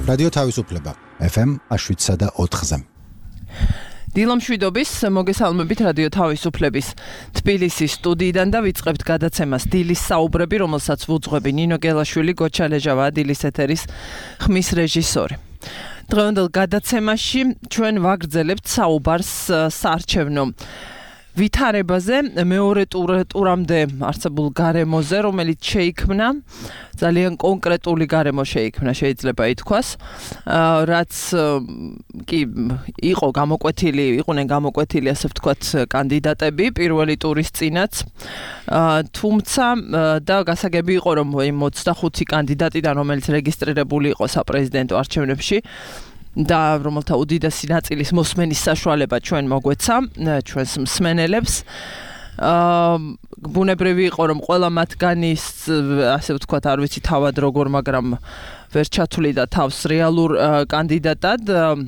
რადიო თავისუფლება FM 107.4-ზე. დილამშვიდობის მოგესალმებით რადიო თავისუფლების თბილისის სტუდიიდან და ვიწყებთ გადაცემას დილის საუბრები, რომელსაც ვუძღვები ნინო გელაშვილი, გოჩა ლეჟავა, დილის ეთერის ხმის რეჟისორი. დღევანდელ გადაცემაში ჩვენ ვაგრძელებთ საუბარს საარჩევნო ვითარებაზე, მეორე ტურამდე არსებულ გარემოზე, რომელიც შეიქმნა, ძალიან კონკრეტული გარემო შეიქმნა, შეიძლება ითქვას, რაც კი იყვნენ გამოკვეთილი, ასე ვთქვათ, კანდიდატები პირველი ტურის წინაც, თუმცა და გასაგები იყო, რომ 25 კანდიდატიდან, რომელიც რეგისტრირებული იყო საპრეზიდენტო არჩევნებში, და რომელთა უდიდესი ნაწილის მოსმენის საშუალება ჩვენ მოგვეცა, ჩვენს მსმენელებს. ბუნებრივი იყო, რომ ყველა მათგანის, ასე ვთქვათ, არ ვიცი თავად როგორ, მაგრამ ვერ ჩათვლიდა თავს რეალურ კანდიდატად.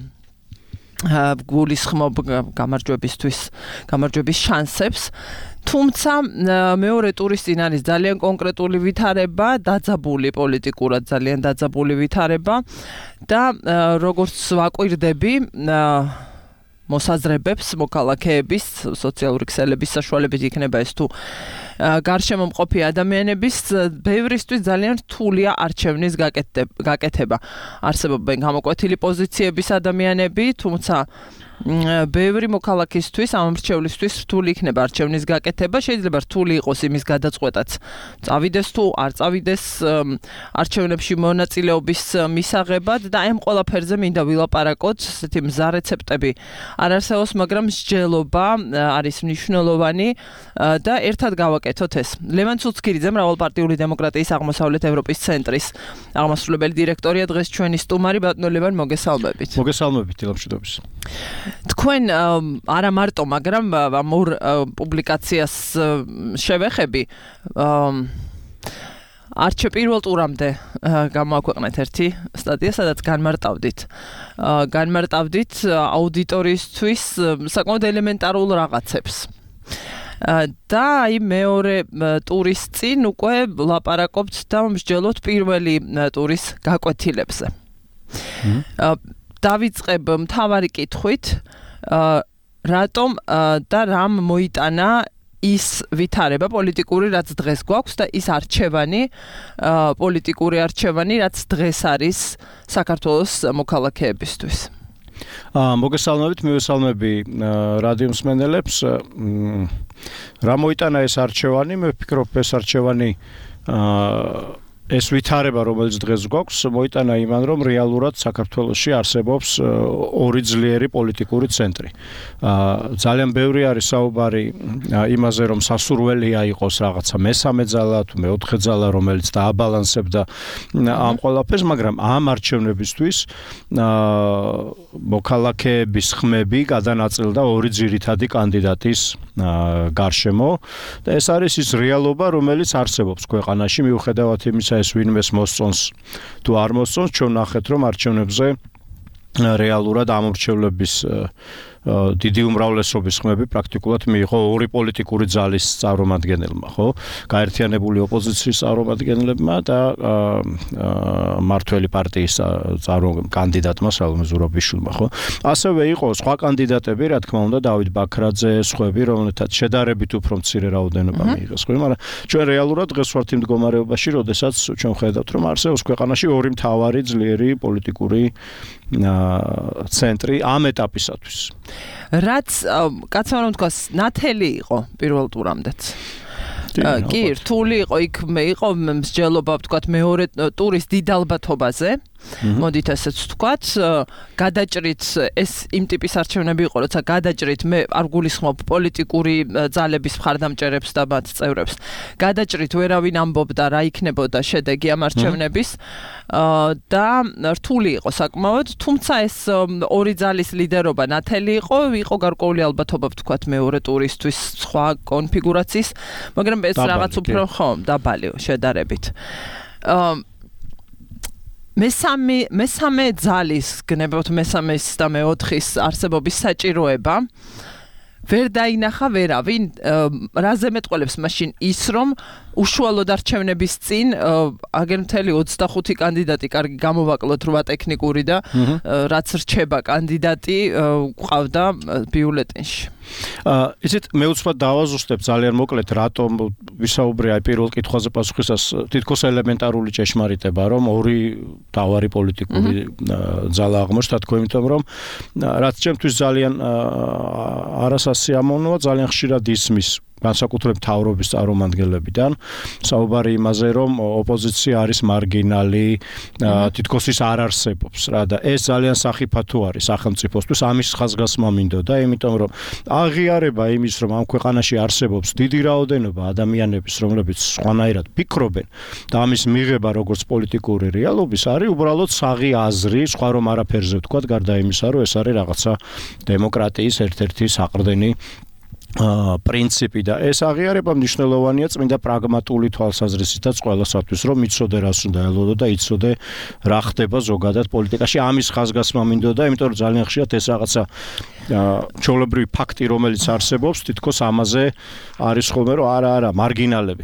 გულისხმობ გამარჯვების შანსებს. თუმცა მეორე ტურის წინ არის ძალიან კონკრეტული ვითარება, დაძაბული პოლიტიკურად ძალიან დაძაბული ვითარება და როგორც ვაკვირდები მოსაზრებებს, მოქალაქეების, სოციალური ქსელების საშუალებით იქნება ეს თუ გარშემო მყოფი ადამიანების, ბევრისთვის ძალიან რთულია არჩევნის გაკეთება. არსებობენ გამოკვეთილი პოზიციების ადამიანები, თუმცა ბევრი მოქალაქისთვის, ამ მრჩევლისთვის რთული იქნება არჩევნის გაკეთება, შეიძლება რთული იყოს იმის გადაწყვეტაც წავიდეს თუ არ წავიდეს არჩევნებში მონაწილეობის მისაღებად და ამ ყველაფერზე მინდა ვილაპარაკოთ, ესეთი მზა რეცეპტები არ არსებობს, მაგრამ მსჯელობა არის მნიშვნელოვანი და ერთად გავაკეთოთ ეს. ლევან ცუცქირიძე, მრავალპარტიული დემოკრატიის აღმოსავლეთ ევროპის ცენტრის აღმასრულებელი დირექტორია, დღეს ჩვენი სტუმარი. ბატონო ლევან, მოგესალმებით. მოგესალმებით, დილამშვიდობის. თქვენ არა მარტო, მაგრამ ამ ორ პუბლიკაციას შევეხები, პირველ ტურამდე გამოაქვეყნეთ ერთი სტატია, სადაც განმარტავდით აუდიტორიისთვის საკმაოდ ელემენტარულ რაღაცებს. და აი მეორე ტურის წინ უკვე ლაპარაკობთ და მსჯელობთ პირველი ტურის გაკვეთილებზე. დავიწყებ მთავარი კითხვით, რატომ და რამ მოიტანა ის ვითარება პოლიტიკური, რაც დღეს გვაქვს და ის პოლიტიკური არჩევანი, რაც დღეს არის საქართველოს მოქალაქეებისთვის. მოგესალმებით, მივესალმები რადიო მსმენელებს. რა მოიტანა ეს არჩევანი? მე ვფიქრობ, ეს არჩევანი ეს ვითარება, რომელიც დღეს გვაქვს, მოიტანა იმან, რომ რეალურად საქართველოში არსებობს ორი ძლიერი პოლიტიკური ცენტრი. ძალიან ბევრი არის საუბარი იმაზე, რომ სასურველია იყოს რაღაცა მესამე ძალა თუ მეოთხე ძალა, რომელიც დააბალანსებდა ამ ყველაფერს, მაგრამ ამ არჩევნებისთვის მოქალაქეების ხმები გადანაწილდა ორი ძირითადი კანდიდატის გარშემო და ეს არის ის რეალობა, რომელიც არსებობს ქვეყანაში, მიუხედავად იმისა, ეს ვინმეს მოსწონს თუ არ მოსწონს, ჩვენ ნახეთ, რომ არჩევნებზე რეალურად ამორჩევლების დიდი უმრავლესობის ხმები პრაქტიკულად მიიღო ორი პოლიტიკური ძალის წარმომადგენელმა, ხო? გაერთიანებული ოპოზიციის წარმომადგენლებმა და მართველი პარტიის კანდიდატმა სალომე ზურაბიშვილმა, ხო? ასევე იყო სხვა კანდიდატები, რა თქმა უნდა, დავით ბაქრაძე, სხვები, რომელთაც შედარებით უფრო მცირე რაოდენობა მიიღეს, ხო? მაგრამ ჩვენ რეალურად დღეს ვართ იმ მდგომარეობაში, როდესაც ჩვენ ხედავთ, რომ არსებობს ქვეყანაში ორი მთავარი ძლიერი პოლიტიკური ცენტრი ამ ეტაპისათვის. რაც კაცმა რომ თქვას, ნათელი იყო პირველ ტურამდეც. კი, რთული იყო, იქ იყო მსჯელობა, ვთქვათ, მეორე ტურის დიდ ალბათობაზე. მოდით ესეც ვთქვათ, გადაჭრით ეს იმ ტიპის არჩევნები იყო, როცა გადაჭრით, მე არ გულისხმობ პოლიტიკური ძალების მხარდამჭერებს და მათ წევრებს. გადაჭრით ვერავინ ამბობდა რა იქნებოდა შედეგი ამ არჩევნების და რთული იყო საკმაოდ, თუმცა ეს ორი ძალის ლიდერობა ნათელი იყო გარკვეული ალბათობა, ვთქვათ, მეორე ტურისთვის სხვა კონფიგურაციის, მაგრამ ეს რაღაც უფრო დაბალი შედარებით. მესამე ძალის, გნებავთ მესამეს და მეოთხის არსებობის საჭიროება ვერ დაინახა ვერავინ, რაზე მეტყველებს მაშინ ის, რომ უშუალოდ არჩევნების წინ აგერ მთელი 25 კანდიდატი კარგი გამოვაკლოთ 8 ტექნიკური და რაც რჩება კანდიდატი ყავდა ბიულეტენში. ისეთ მე უცბად დავაზუსტებ ძალიან მოკლედ რატომ ვისაუბრე აი პირველ კითხვაზე პასუხისას თითქოს ელემენტარული ჭეშმარიტება რომ ორი თავარი პოლიტიკური ძალა აღმოჩნდა თქო იმიტომ რომ რაც ჩემთვის ძალიან არასასიამოვნოა ძალიან ხშირად ისმის განსაკუთრებით თავრობის წარმომადგენლებიდან საუბარი იმაზე რომ ოპოზიცია არის მარგინალი თითქოს ის არ არსებობს რა და ეს ძალიან სახიფათო არის სახელმწიფოსთვის ამის ხაზგასმა მინდოდა იმიტომ რომ აღიარება იმის რომ ამ ქვეყანაში არსებობს დიდი რაოდენობა ადამიანების რომლებიც სხვანაირად ფიქრობენ და ამის მიღება როგორც პოლიტიკური რეალობის არის უბრალოდ საღი აზრი სხვა რომ არაფერზე ვთქვათ გარდა იმისა რომ ეს არის რაღაცა დემოკრატიის ერთ-ერთი საყრდენი პრინციპი და ეს აღიარება მნიშვნელოვანია წმინდა პრაგმატული თვალსაზრისითაც ყველასათვის რომ იცოდე რას უნდა ელოდო და იცოდე რა ხდება ზოგადად პოლიტიკაში ამის ხაზგასმა მინდოდა იმიტომ რომ ძალიან ხშირად ეს რაღაცა ჩვეულებრივი ფაქტი რომელიც არსებობს თითქოს ამაზე არის ხოლმე რომ არა მარგინალები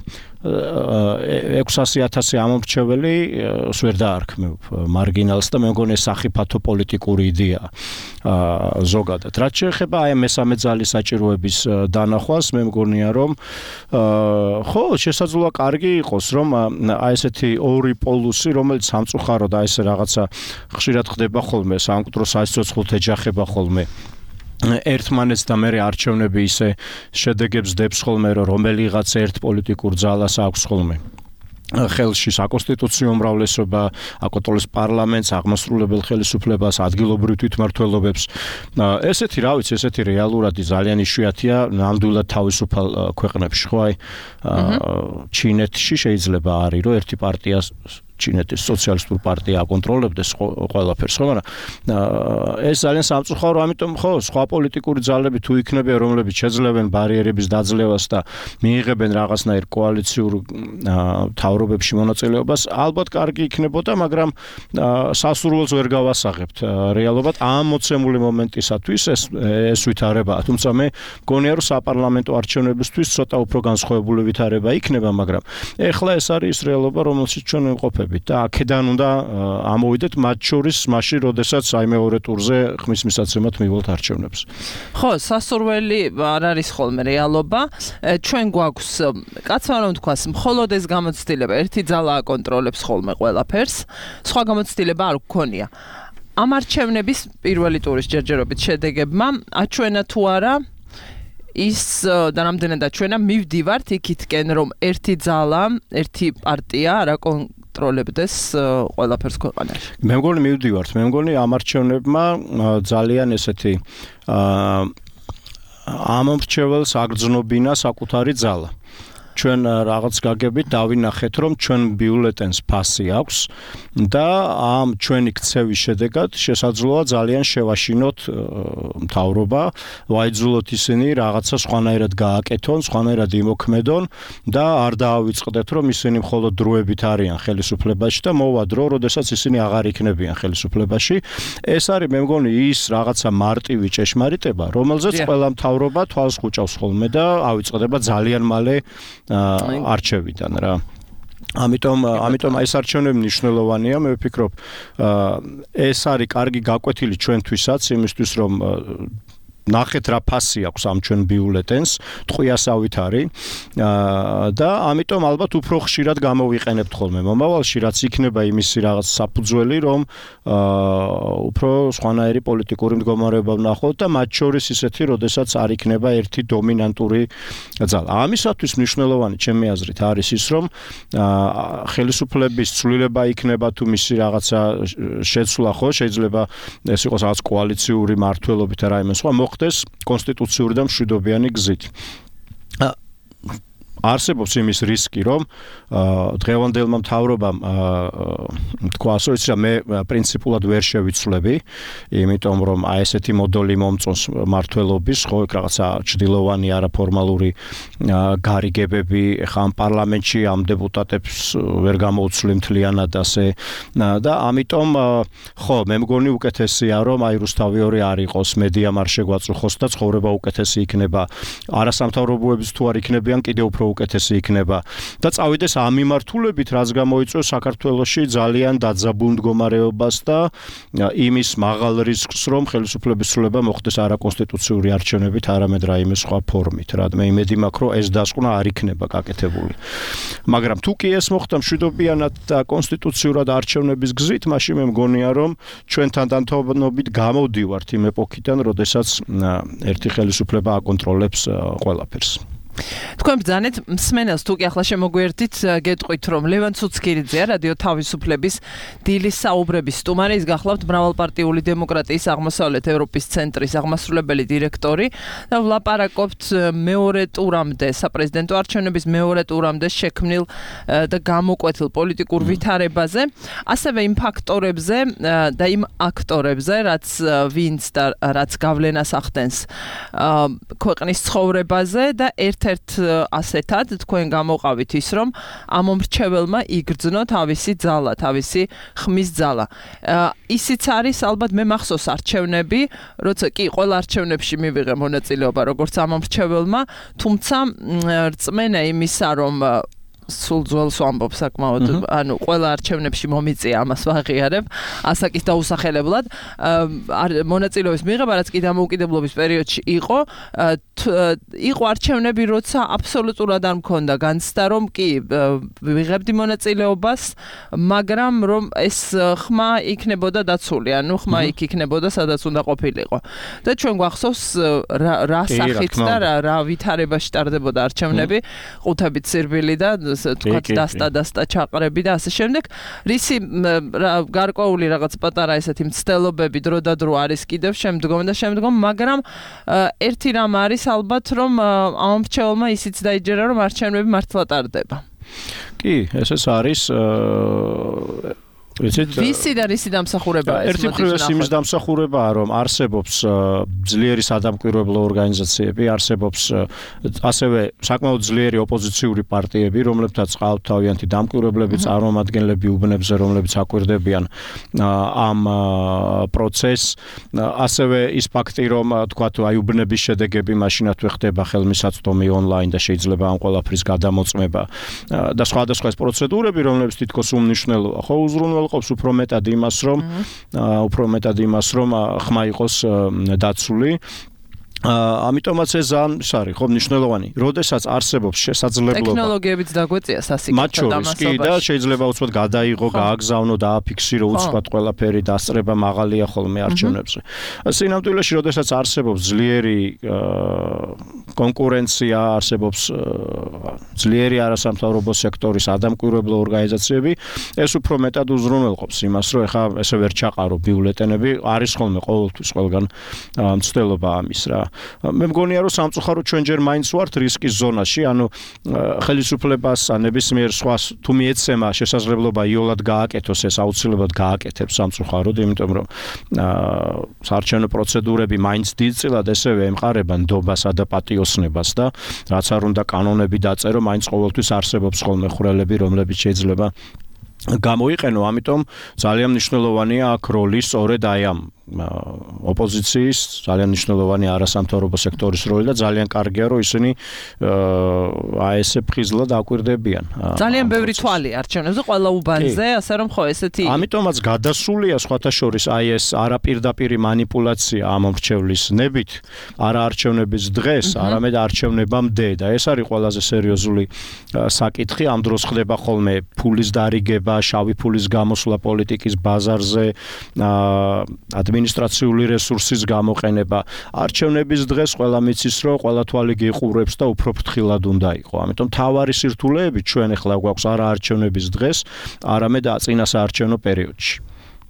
600,000 ამომრჩეველი ვერ დაარქმევ მარგინალს და მე მგონი სახიფათო პოლიტიკური იდეაა ზოგადად. რაც შეეხება აი მესამე ძალის საჭიროების დანახვას, მე მგონია რომ ხო, შესაძლოა კარგი იყოს რომ აი ესეთი ორი პოლუსი, რომელიც სამწუხაროდ აი ეს რაღაცა ხშირად ხდება ხოლმე, სამკვდრო სასიცოცხლოდ ეჯახება ხოლმე. ერთმანეთს და მე არჩევნები ისე შედეგებს დებს ხოლმე რომ რომელიღაც ერთ პოლიტიკურ ძალას აქვს ხოლმე ხელში საკონსტიტუციო უმრავლესობა, აკონტროლებს პარლამენტს, აღმასრულებელ ხელისუფლებას, ადგილობრივ თვითმმართველობებს. ესეთი, რა ვიცი, ესეთი რეალურად ძალიან იშვიათია ნამდვილად თავისუფალ ქვეყნებში, ხო აი ჩინეთში შეიძლება არის რომ ერთი პარტია ჩინეთის სოციალისტური პარტია აკონტროლებდეს ყველაფერს, ხო, მაგრამ ეს ძალიან სამწუხარო, ამიტომ ხო, სხვა პოლიტიკური ძალები თუ იქნებიან, რომლებიც შეძლებენ ბარიერების დაძლევას და მიიღებენ რაღაცნაირ კოალიციურ თავრობებში მონაწილეობას, ალბათ კარგი იქნებოდა, მაგრამ სასურველს ვერ გავასაღებთ რეალობად ამ მოცემული მომენტისათვის ეს ვითარებაა, თუმცა მე მგონია რომ საპარლამენტო არჩევნებისთვის ცოტა უფრო განსხვავებული ვითარება იქნება, მაგრამ ეხლა ეს არის რეალობა, რომელშიც ჩვენ ვიმყოფებით და აქედან უნდა ამოვიდეთ მათ შორის მაშინ, როდესაც აი მეორე ტურზე ხმის მისაცემად მივალთ არჩევნებს. ხო, სასურველი არ არის ხოლმე რეალობა. ჩვენ გვაქვს, კაცმა რომ თქვას, მხოლოდ ეს გამოცდილება, ერთი ძალა აკონტროლებს ხოლმე ყველაფერს, სხვა გამოცდილება არ გქონია. ამ არჩევნების პირველი ტურის ჯერჯერობით შედეგებმა აჩვენა თუ არა ის და რამდენად აჩვენა მივდივართ იქითკენ რომ ერთი ძალა, ერთი პარტია არ აკონტროლებდეს ყველაფერს ქვეყანაში. მე მგონი მივდივართ, მე მგონი ამ არჩევნებმა ძალიან ესეთი ამომრჩეველს აგრძნობინა საკუთარი ძალა. ჩვენ რაღაც გაგებით დავინახეთ რომ ჩვენ ბიულეტენს ფასი აქვს და ამ ჩვენი ქცევის შედეგად შესაძლოა ძალიან შევაშინოთ მთავრობა, ვაიძულოთ ისინი რაღაცა სხვანაირად გააკეთონ, სხვანაირად იმოქმედონ და არ დაავიწყდეთ რომ ისინი მხოლოდ დროებით არიან ხელისუფლებაში და მოვა დრო, როდესაც ისინი აღარ იქნებიან ხელისუფლებაში. ეს არის მე მგონი ის რაღაცა მარტივი ჭეშმარიტება, რომელზეც ყველა მთავრობა თვალს ხუჭავს ხოლმე და ავიწყდება ძალიან მალე არჩევიდან რა. ამიტომ ეს არჩევნები მნიშვნელოვანია, მე ვფიქრობ, ეს არის კარგი გაკვეთილი ჩვენთვისაც, იმისთვის რომ ნახეთ რა ფასი აქვს ამ ჩვენ ბიულეტენს, ტყვიასავით არის და ამიტომ ალბათ უფრო ხშირად გამოვიყენებთ ხოლმე მომავალში, რაც იქნება იმისი რაღაც საფუძველი, რომ უფრო სხვანაირი პოლიტიკური მდგომარეობა ვნახოთ და მათ შორის ისეთი, როდესაც არ იქნება ერთი დომინანტური ძალა. ამისათვის მნიშვნელოვანი ჩემი აზრით არის ის, რომ ხელისუფლების ცვლილება იქნება თუ მისი რაღაცა შეცვლა, ხო, შეიძლება ეს იყოს რაღაც კოალიციური მართლობებით და რაიმე სხვა ხდეს კონსტიტუციური და მშვიდობიანი გზით. არსებობს იმის რისკი, რომ დღევანდელმა მთავრობამ თქვა ასე, რომ მე პრინციპულად ვერ შევიცვლები, იმიტომ რომ აი ესეთი მოდელი მომწონს მართლობის, ხო, რაღაცა ჭდილოვანი არაფორმალური გარიგებები, ხა ამ პარლამენტში ამ დეპუტატებს ვერ გამოუცვლი მთლიანად ასე და ამიტომ ხო, მე მგონი უკეთესია, რომ აი რუსთავი 2 არ იყოს, მედიამ არ შეგვაწუხოს და ცხოვრება უკეთესი იქნება. არასამთავრობოების თუ არ იქნებიან, კიდევ უფრო უკეთესი იქნება. და წავიდეს ამ მიმართულებით, რაც გამოიწვევს საქართველოში ძალიან დაძაბულ მდგომარეობას და იმის მაღალ რისკს, რომ ხელისუფლების ცვლილება მოხდეს არაკონსტიტუციური არჩევნებით, არამედ რაიმე სხვა ფორმით. მე იმედი მაქვს, რომ ეს დასკვნა არ იქნება გაკეთებული. მაგრამ თუ კი ეს მოხდა მშვიდობიანად და კონსტიტუციურად არჩევნების გზით, მაშინ მე მგონია, რომ ჩვენთან დანთოვნობით გამოვდივართ იმ ეპოქიდან, როდესაც ერთი ხელისუფლება აკონტროლებს ყველაფერს. თქვენ ბრძანეთ მსმენელს თუ კი ახლა შემოგვიერთით გეტყვით რომ ლევან ცუცქირიძეა რადიო თავისუფლების დილის საუბრების სტუმარი ის გახლავთ მრავალპარტიული დემოკრატიის აღმოსავლეთ ევროპის ცენტრის აღმასრულებელი დირექტორი და ვლაპარაკობთ მეორე ტურამდე საპრეზიდენტო არჩევნების მეორე ტურამდე შექმნილ და გამოკვეთილ პოლიტიკურ ვითარებაზე ასევე იმ ფაქტორებზე და იმ აქტორებზე რაც ვინც და რაც გავლენას ახდენს ქვეყნის ცხოვრებაზე და ერთ ასეთად თქვენ გამოყავით ის რომ ამ მომრჩეველმა იგრძნო თავისი ძალა, თავისი ხმის ძალა. ისიც არის ალბათ მე მახსოვს არჩევნები, როცა კი ყველა არჩევნებში მივიღე მონაწილეობა როგორც ამ მომრჩეველმა, თუმცა რწმენა იმისა რომ სულ ძველს ვამბობ საკმაოდ, ანუ ყველა არჩევნებში მომიწია ამას ვაღიარებ, ასაკის დაუსახელებლად. მონაწილეობის მიღება, რაც კი დამოუკიდებლობის პერიოდში იყო, იყო არჩევნები, როცა აბსოლუტურად არ მქონდა განცდა, რომ კი ვიღებდი მონაწილეობას, მაგრამ რომ ეს ხმა იქნებოდა დაცული, ანუ ხმა იქ იქნებოდა, სადაც უნდა ყოფილიყო. და ჩვენ გვახსოვს რა სახით და რა ვითარებაში ტარდებოდა არჩევნები, ყუთებით სირბილი და თქვათ დასტა ჩაყრები და ასე შემდეგ. რისი გარკვეული რაღაც პატარა ესეთი მცდელობები დრო და დრო არის კიდევ შემდგომ, მაგრამ ერთი რამ არის ალბათ რომ ამ მრჩეველმა ისიც დაიჯერა რომ არჩევნები მართლა ტარდება. კი, ესეც არის ვისი და რისი დამსახურებაა ეს? ერთი მხრივ იმის დამსახურებაა, რომ არსებობს ძლიერი სადამკვირვებლო ორგანიზაციები, არსებობს ასევე საკმაოდ ძლიერი ოპოზიციური პარტიები, რომლებთაც ყავთ თავიანთი დამკვირვებლები, წარმომადგენლები უბნებზე, რომლებიც აკვირდებიან ამ პროცესს. ასევე ის ფაქტი, რომ თქვათ, აი უბნების შედეგები მაშინათვე ხდება ხელმისაწვდომი ონლაინ და შეიძლება ამ ყველაფრის გადამოწმება და სხვადასხვა ეს პროცედურები, რომლებიც თითქოს უმნიშვნელოა, ხო უზრუნველყოფს უფრო მეტად იმას, რომ ხმა იყოს დაცული. ამიტომაც ეს არის ხო მნიშვნელოვანი. როდესაც არსებობს შესაძლებლობა ტექნოლოგიებიც დაგვეწია სასიკეთო დამასობაში და შეიძლება უცბად გადაიღო, გააგზავნო, დააფიქსირო უცბად ყველაფერი დასწრება მაღალია ხოლმე არჩევნებზე. სინამდვილეში როდესაც არსებობს ძლიერი კონკურენცია, არსებობს ძლიერი არასამთავრობო სექტორის ადამკვირვებლო ორგანიზაციები, ეს უფრო მეტად უზრუნველყოფს იმას, რომ ეხა ესე ვერ ჩაყარო ბიულეტენები, არის ხოლმე ყოველთვის ყველგან მცდელობა ამის რა. მე მგონია რომ სამწუხაროდ ჩვენ ჯერ მაინც ვართ რისკის ზონაში, ანუ ხელისუფლებას ნებისმიერ სხვას თუ მიეცემა შესაძლებლობა იოლად გააკეთოს, ეს აუცილებლად გააკეთებს სამწუხაროდ, იმიტომ რომ საარჩევნო პროცედურები მაინც დიდწილად ესევე ემყარება ნდობასა და პატიოსნებას და რაც არ უნდა კანონები დაწერო, მაინც ყოველთვის არსებობს ხოლმე ხვრელები, რომლებიც შეიძლება გამოიყენო, ამიტომ ძალიან მნიშვნელოვანია აქ როლი სწორედ აი ამ ოპოზიციის, ძალიან მნიშვნელოვანი არასამთავრობო სექტორის როლი და ძალიან კარგია რომ ისინი აი ესე ფხიზლად აკვირდებიან. ძალიან ბევრი თვალი არჩევნებზე ყველა უბანზე, ასე რომ ხო ესეთი ამიტომაც გადასულია სხვათა შორის აი ეს არაპირდაპირი მანიპულაცია ამ მრჩევლის ნებით, არა არჩევნების დღეს, არამედ არჩევნებამდე და ეს არის ყველაზე სერიოზული საკითხი. ამ დროს ხდება ხოლმე ფულის დარიგება, შავი ფულის გამოსვლა პოლიტიკის ბაზარზე, ადმინისტრაციული რესურსის გამოყენება. არჩევნების დღეს ყველა მიცის, რომ ყველა თვალი გიყურებს და უფრო ფრთხილად უნდა იყო. ამიტომ თავარი სირთულეები ჩვენ ახლა გვაქვს არა არჩევნების დღეს, არამედ წინა საარჩევნო პერიოდში.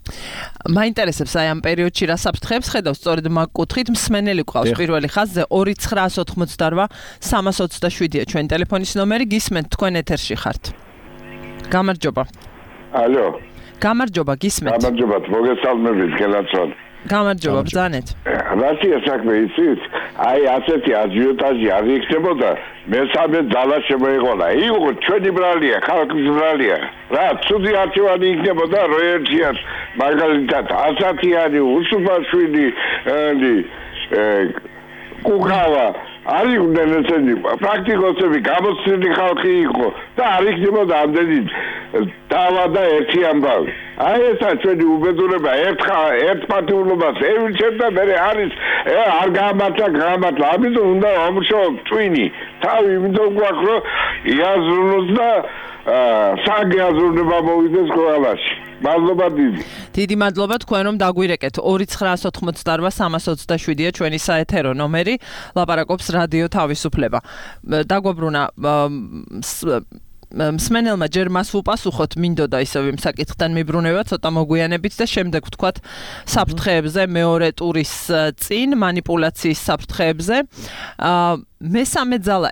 მაინტერესებს აი ამ პერიოდში რა საფრთხეებს ხედავს სწორედ მაგ კუთხით მსმენელი გვყავს პირველი ხაზზე 2988 327-ია ჩვენი ტელეფონის ნომერი გისმენთ თქვენ ეთერში ხართ გამარჯობა ალო გამარჯობა გისმენთ გამარჯობა მოგესალმებით გელაცვალ გამარჯობა ბრძანეთ რაშია საქმე იცით აი ასეთი აჟიოტაჟი არ იქნებოდა მესამე ძალა შემოეყოლა იყო ჩვენი ბრალია ხალხის ბრალია რა ცუდი არჩევანი იქნებოდა როერჩიას მაგალითად ასათიანი უსუბაშვილი კუქავა არ იყვნენ ესენი პრაქტიკოსები გამოცდილი ხალხი იყო და არ იქნებოდა ამდენი დავა და ერთი ამბავი აი ესა ჩვენი უბედურება ერთ პარტიულობას ევიჩებ და მე არის არ გამართლა ამიტომ უნდა ამუშავოთ twini თავი იმიტომ გვაქვს რომ იაზრუნოს და საგიაზრუნება მოვიდეს ყველაში მადლობა დიდი მადლობა თქვენ რომ დაგვირეკეთ 2988-327-ია ჩვენი საეთერო ნომერი ლაპარაკობს რადიო თავისუფლება დაგვაბრუნა მსმენელმა ჯერ მას უპასუხოთ მინდოდა ისევ იმ საკითხთან მიბრუნება ცოტა მოგვიანებით და შემდეგ ვთქვათ საფრთხეებზე მეორე ტურის წინ манипуляციის საფრთხეებზე მესამე ძალა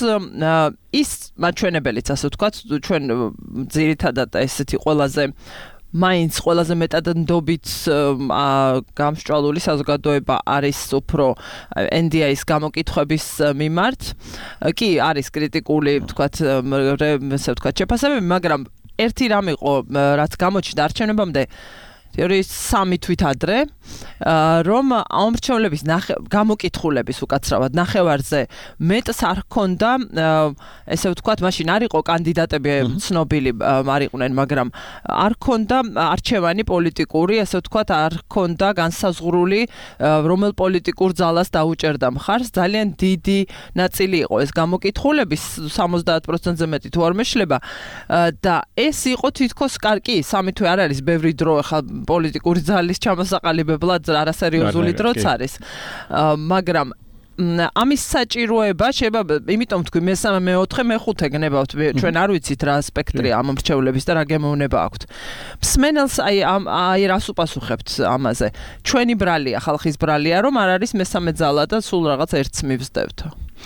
ის მაჩვენებელიც ასე ვთქვათ ჩვენ ძირითადად ესეთი მაინც ყველაზე მეტად ნდობით გამსჭვალული საზოგადოება არის უფრო NDI-ის გამოკითხვების მიმართ. კი, არის კრიტიკული, ვთქვათ, ესე ვთქვათ, შეფასებები, მაგრამ ერთი რამ იყო, რაც გამოჩნდა არჩევნებამდე, სამი თვით ადრე, რომ ამორჩევლების გამოკითხულების უკაცრავად ნახევარზე მეტს არ ჰქონდა, ესე ვთქვათ, მაშინ არ იყო კანდიდატები ცნობილი არ იყვნენ, მაგრამ არ ჰქონდა არჩევანი პოლიტიკური, ესე ვთქვათ, არ ჰქონდა განსაზღვრული, რომელ პოლიტიკურ ძალას დაუჭერდა მხარს, ძალიან დიდი ნაწილი იყო ეს გამოკითხულების 70%-ზე მეტი თუ არ მეშლება და ეს იყო თითქოს კი, სამი თვე არ არის ბევრი დრო ახლა პოლიტიკური ძალის ჩამოსაყალიბებლად არასერიოზული დროც არის. მაგრამ ამის საჭიროება შეიძლება, იმიტომ თქვი მესამე, მეოთხე, მეხუთე გნებავთ, ჩვენ არ ვიცით რა სპექტრი ამ მრჩევლების და რა გემოვნება აქვთ. მსმენელს აი რას უპასუხებთ ამაზე? ჩვენი ბრალია, ხალხის ბრალია, რომ არ არის მესამე ძალა და სულ რაღაც ერთს მივსდევთ.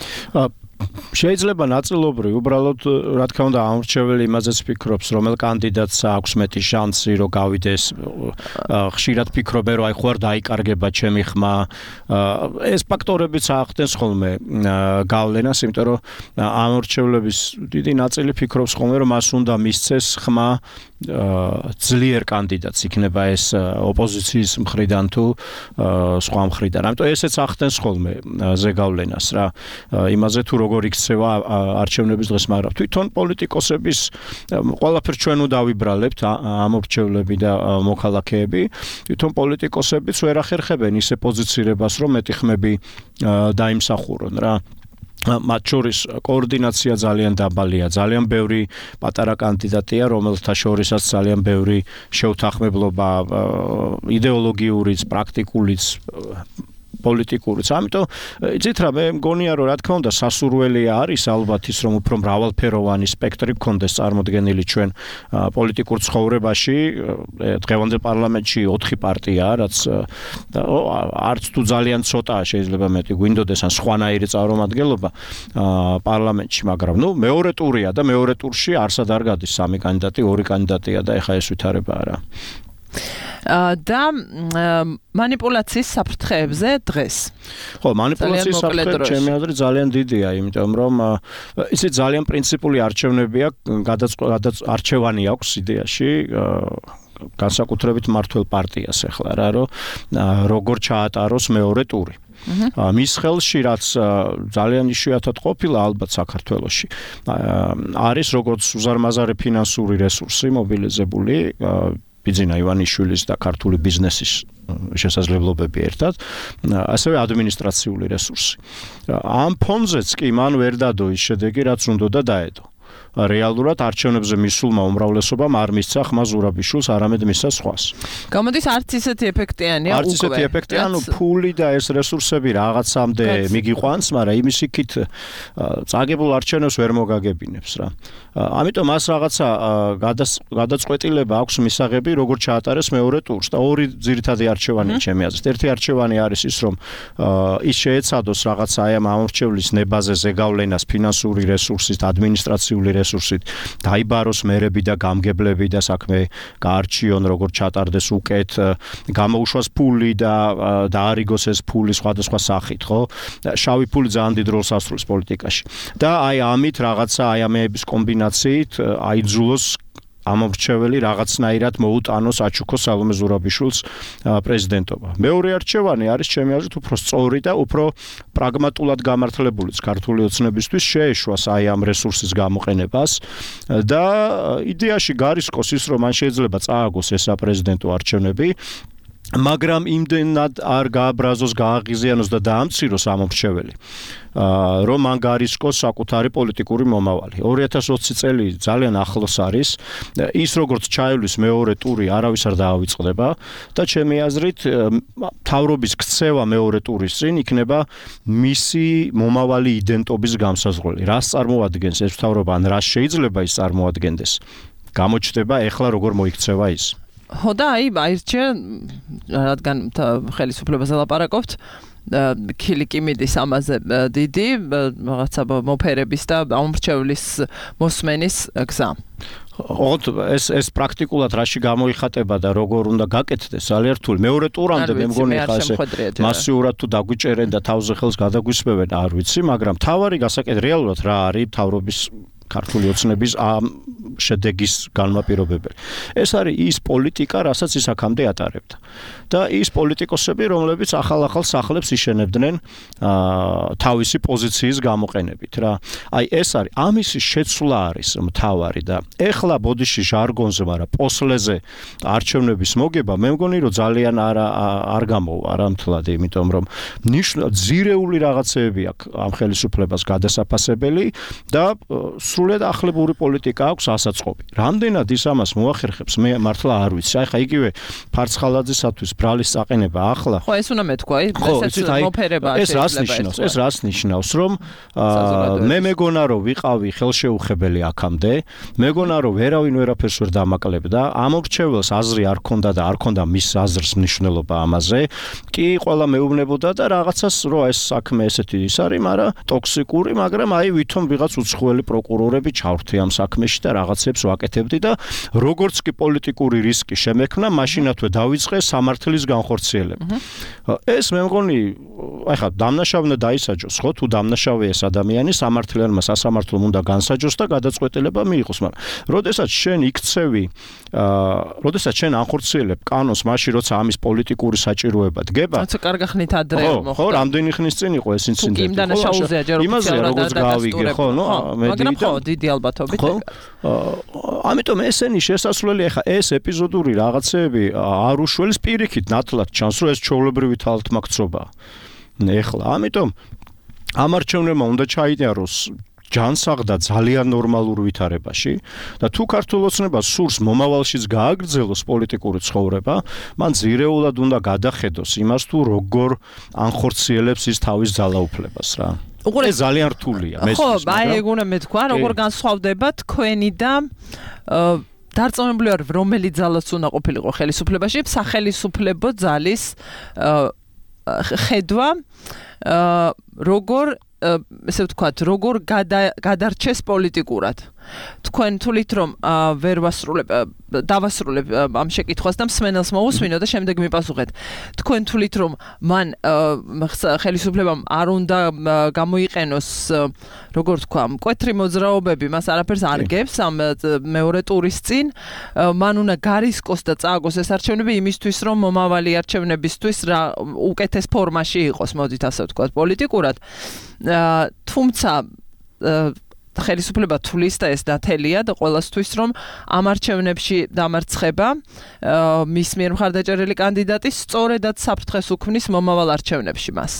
შეიძლება ნაწილობრივ უბრალოდ რა თქმა უნდა ამორჩეველი იმაზეც ფიქრობს რომელ კანდიდატს აქვს მეტი შანსი რომ გავიდეს ხშირად ფიქრობენ რომ აი ხო არ დაიკარგება ჩემი ხმა ეს ფაქტორებიც ახდენს ხოლმე გავლენას იმიტომ რომ ამორჩევლების დიდი ნაწილი ფიქრობს ხოლმე რომ მას უნდა მისცეს ხმა ძლიერ კანდიდატს იქნება ეს ოპოზიციის მხრიდან თუ სხვა მხრიდან ამიტომ ესეც ახდენს ხოლმე ზეგავლენას რა იმაზე თუ როგორ იქცევა არჩევნების დღეს, მაგრამ თვითონ პოლიტიკოსების ყველაფერს ჩვენ უნდა ვიბრალებთ ამორჩევლები და მოქალაქეები, თვითონ პოლიტიკოსებიც ვერ ახერხებენ ისე პოზიცირებას, რომ მეტი ხმები დაიმსახურონ რა. მათ შორის კოორდინაცია ძალიან დაბალია, ძალიან ბევრი პატარა კანდიდატია, რომელთა შორისაც ძალიან ბევრი შეუთანხმებლობა იდეოლოგიურიც, პრაქტიკულიც პოლიტიკურიც. ამიტომ იცით რა მე მგონია რომ რა თქმა უნდა სასურველია არის ალბათ ის რომ უფრო მრავალფეროვანი სპექტრი გქონდეს წარმოდგენილი ჩვენ პოლიტიკურ ცხოვრებაში დღევანდელ პარლამენტში 4 პარტია რაც არც თუ ძალიან ცოტაა შეიძლება მეტი გვინდოდეს ან სხვანაირი წარმომადგენლობა პარლამენტში მაგრამ მეორე ტურია და მეორე ტურში არსად არ გადის 3 კანდიდატი 2 კანდიდატია და ეხა ეს ვითარებაა რა და манипуляციის საფრთხეებზე დღეს. ხო, манипуляციის საფრთხე ჩემი აზრით ძალიან დიდია, იმიტომ რომ ისე ძალიან პრინციპული არჩევნებია, არჩევანი აქვს იდეაში განსაკუთრებით მართლ პარტიას ახლა რა, რომ როგორ ჩაატაროს მეორე ტური. მის ხელში რაც ძალიან იშვიათად ყოფილა ალბათ საქართველოში არის როგორც უზარმაზარი ფინანსური რესურსი მობილიზებული ბიძინა ივანიშვილის და ქართული ბიზნესის შესაძლებლობები ერთად, ასევე ადმინისტრაციული რესურსი. ამ ფონზეც კი მან ვერ დადო ის შედეგი, რაც უნდოდა დაედო. რეალურად არჩევნებზე მისულმა უმრავლესობამ არ მისცა ხმა ზურაბიშვილს, არამედ მისცა სხვას. გამოდის არც ისეთი ეფექტიანია უკვე. არც ისეთი ეფექტი, ანუ ფული და ეს რესურსები რაღაცამდე მიგიყვანს, მაგრამ იმის იქით წაგებულ არჩევნებს ვერ მოგაგებინებს რა. ამიტომ მას რაღაცა გადაწყვეტილება აქვს მისაღები, როგორ ჩაატარეს მეორე ტურს და ორი ძირითადი არჩევანია ჩემი აზრით. ერთი არჩევანი არის ის, რომ ის შეეცადოს რაღაცა აი ამ ამორჩევლის ნებაზე ზეგავლენას ფინანსური რესურსით, ადმინისტრაციული რესურსით, დაიბაროს მერები და გამგებლები და საქმე გაარჩიონ, როგორ ჩატარდეს უკეთ, გამოუშვას ფული და დაარიგოს ეს ფული სხვადასხვა სახით, ხო? შავი ფული ძალიან დიდ როლს ასრულებს პოლიტიკაში. და აი ამით რაღაცა აი ამების კომბინაციით აიძულოს ამორჩეველი რაღაცნაირად მოუტანოს აჩუქოს სალომე ზურაბიშვილს პრეზიდენტობა. მეორე არჩევანი არის ჩემი აზრით უფრო სწორი და უფრო პრაგმატულად გამართლებულიც ქართული ოცნებისთვის შეეშვას აი ამ რესურსის გამოყენებას და იდეაში გარისკოს ის, რომ მან შეიძლება წააგოს ეს საპრეზიდენტო არჩევნები, მაგრამ იმდენად არ გააბრაზოს, გააღიზიანოს და დაამციროს ამორჩეველი, რომ მან გარისკოს საკუთარი პოლიტიკური მომავალი. 2020 წელი ძალიან ახლოს არის. ის როგორც ჩაივლის მეორე ტური არავის არ დაავიწყდება და ჩემი აზრით მთავრობის ქცევა მეორე ტურის წინ იქნება მისი მომავალი იდენტობის გამსაზღვრელი. რას წარმოადგენს ეს მთავრობა, ან რას შეიძლება ის წარმოადგენდეს? გამოჩნდება ეხლა როგორ მოიქცევა ის. ხო და აირჩია, რადგან ხელისუფლებას ელაპარაკობთ, ქილიკი მიდის ამაზე დიდი რაღაცა მოფერების და ამორჩევლის მოსმენის გზა. ეს პრაქტიკულად რაში გამოიხატება და როგორ უნდა გაკეთდეს ძალიან რთული. მეორე ტურამდე მე მგონი ხა ესე მასიურად თუ დაგვიჭერენ და თავზე ხელს გადაგვისმევენ, არ ვიცი, მაგრამ თავარი გასაკეთე რეალურად რა არის მთავრობის ქართული ოცნების ამ შედეგის განმაპირობებელი. ეს არის ის პოლიტიკა, რასაც ის აქამდე ატარებდა. და ის პოლიტიკოსები, რომლებიც ახალ-ახალ სახლებს იშენებდნენ თავისი პოზიციის გამოყენებით რა. აი ეს არის ამის შეცვლა არის მთავარი და ეხლა ბოდიში ჟარგონზე, მაგრამ პოსლეზე არჩევნების მოგება, მე მგონი რომ ძალიან არ გამოვა არამთლად, იმიტომ რომ ძირეული რაღაცეები აქვს ამ ხელისუფლებას გადასაფასებელი და სრულად ახლებური პოლიტიკა აქვს ასაწყობი. რამდენად ის ამას მოახერხებს, მე მართლა არ ვიცი. აი ხა იგივე ფარცხალაძისათვის ბრალის წაყენება ახლა. ხო, ეს უნდა მეთქვა, ესეც მოფერება შეიძლება. ეს რას ნიშნავს, რომ მე მეგონა რომ ვიყავი ხელშეუხებელი აქამდე, მეგონა რომ ვერავინ ვერაფერს ვერ დამაკლებდა, ამორჩეველს აზრი არ ქონდა და არ ქონდა მის აზრს მნიშვნელობა ამაზე, კი ყველა მეუბნებოდა და რაღაცას რომ ეს საქმე ესეთი ის არის, მაგრამ ტოქსიკური, მაგრამ აი ვითომ ვიღაც უცხოელი პროკურორები ჩავრთი ამ საქმეში და რაღაცებს ვაკეთებდი და როგორც კი პოლიტიკური რისკი შემექმნა, მაშინათვე დავიწყე სამართლის განხორციელება. ეს მე მგონი, აი ხა დამნაშავე დაისაჯოს, ხო, თუ დამნაშავე ეს ადამიანი, სამართლიანმა სასამართლომ უნდა განსაჯოს და გადაწყვეტილება მიიღოს, მაგრამ როდესაც შენ იქცევი, როდესაც შენ ანხორციელებ კანონს, მაშინ როცა ამის პოლიტიკური საჭიროება დგება. რაცა კარგი ხნით ადრე მოხდა. ხო, რამდენი ხნის წინ იყო ეს ინციდენტი. იმ დანაშაულზეა ჯერ ოფიციალურად როგორც გავიგე, ხო, მაგრამ ხო, დიდი ალბათობით. ამიტომ ესენი შესასვლელი ახლა ეს ეპიზოდური რაღაცეები არ უშველის პირიქით ნათლად ჩანს, რომ ეს ჩვეულებრივი თალთმაქცობაა. ეხლა ამიტომ ამარჩევნებმა უნდა ჩაიაროს ჯანსაღდა ძალიან ნორმალურ ვითარებაში და თუ ქართულ ოცნებას სურს მომავალშიც გააგრძელოს პოლიტიკური ცხოვრება, მან ძირეულად უნდა გადახედოს იმას თუ როგორ ანხორციელებს ის თავის ძალაუფლებას რა. ეს ძალიან რთულია მესმის. ხო, აი ეგ უნდა მეთქვა, როგორ განსხვავდება თქვენი და დარწმუნებული ვარ, რომელი ძალაც უნდა ყოფილიყო ხელისუფლებაში, სახელისუფლებო ძალის ხედვა როგორ ესე ვთქვათ, როგორ გადარჩეს პოლიტიკურად. თქვენ თulit რომ ვერ დავასრულებ ამ შეკითხვას და მსმენელს მოусმინო და შემდეგ მიპასუხეთ. თქვენ თulit რომ მან ხელისუფლებამ არ უნდა გამოიყენოს, როგორ თქვა, მკვეთრი მოძრაობები, მას არაფერს არ გებს ამ მეორე ტურის წინ, მან უნდა გარისკოს და წააგოს ეს არჩევნები იმისთვის, რომ მომავალი არჩევნებისთვის რა უკეთეს ფორმაში იყოს, მოდით ასე ვთქვათ, პოლიტიკურად. თუმცა ხელისუფლება თulis და ეს დათელია და ყველასთვის რომ ამ არჩევნებში დამარცხება მის მიერ მხარდაჭერილი კანდიდატის სწორედაც საფრთხეს უქმნის მომავალ არჩევნებში მას.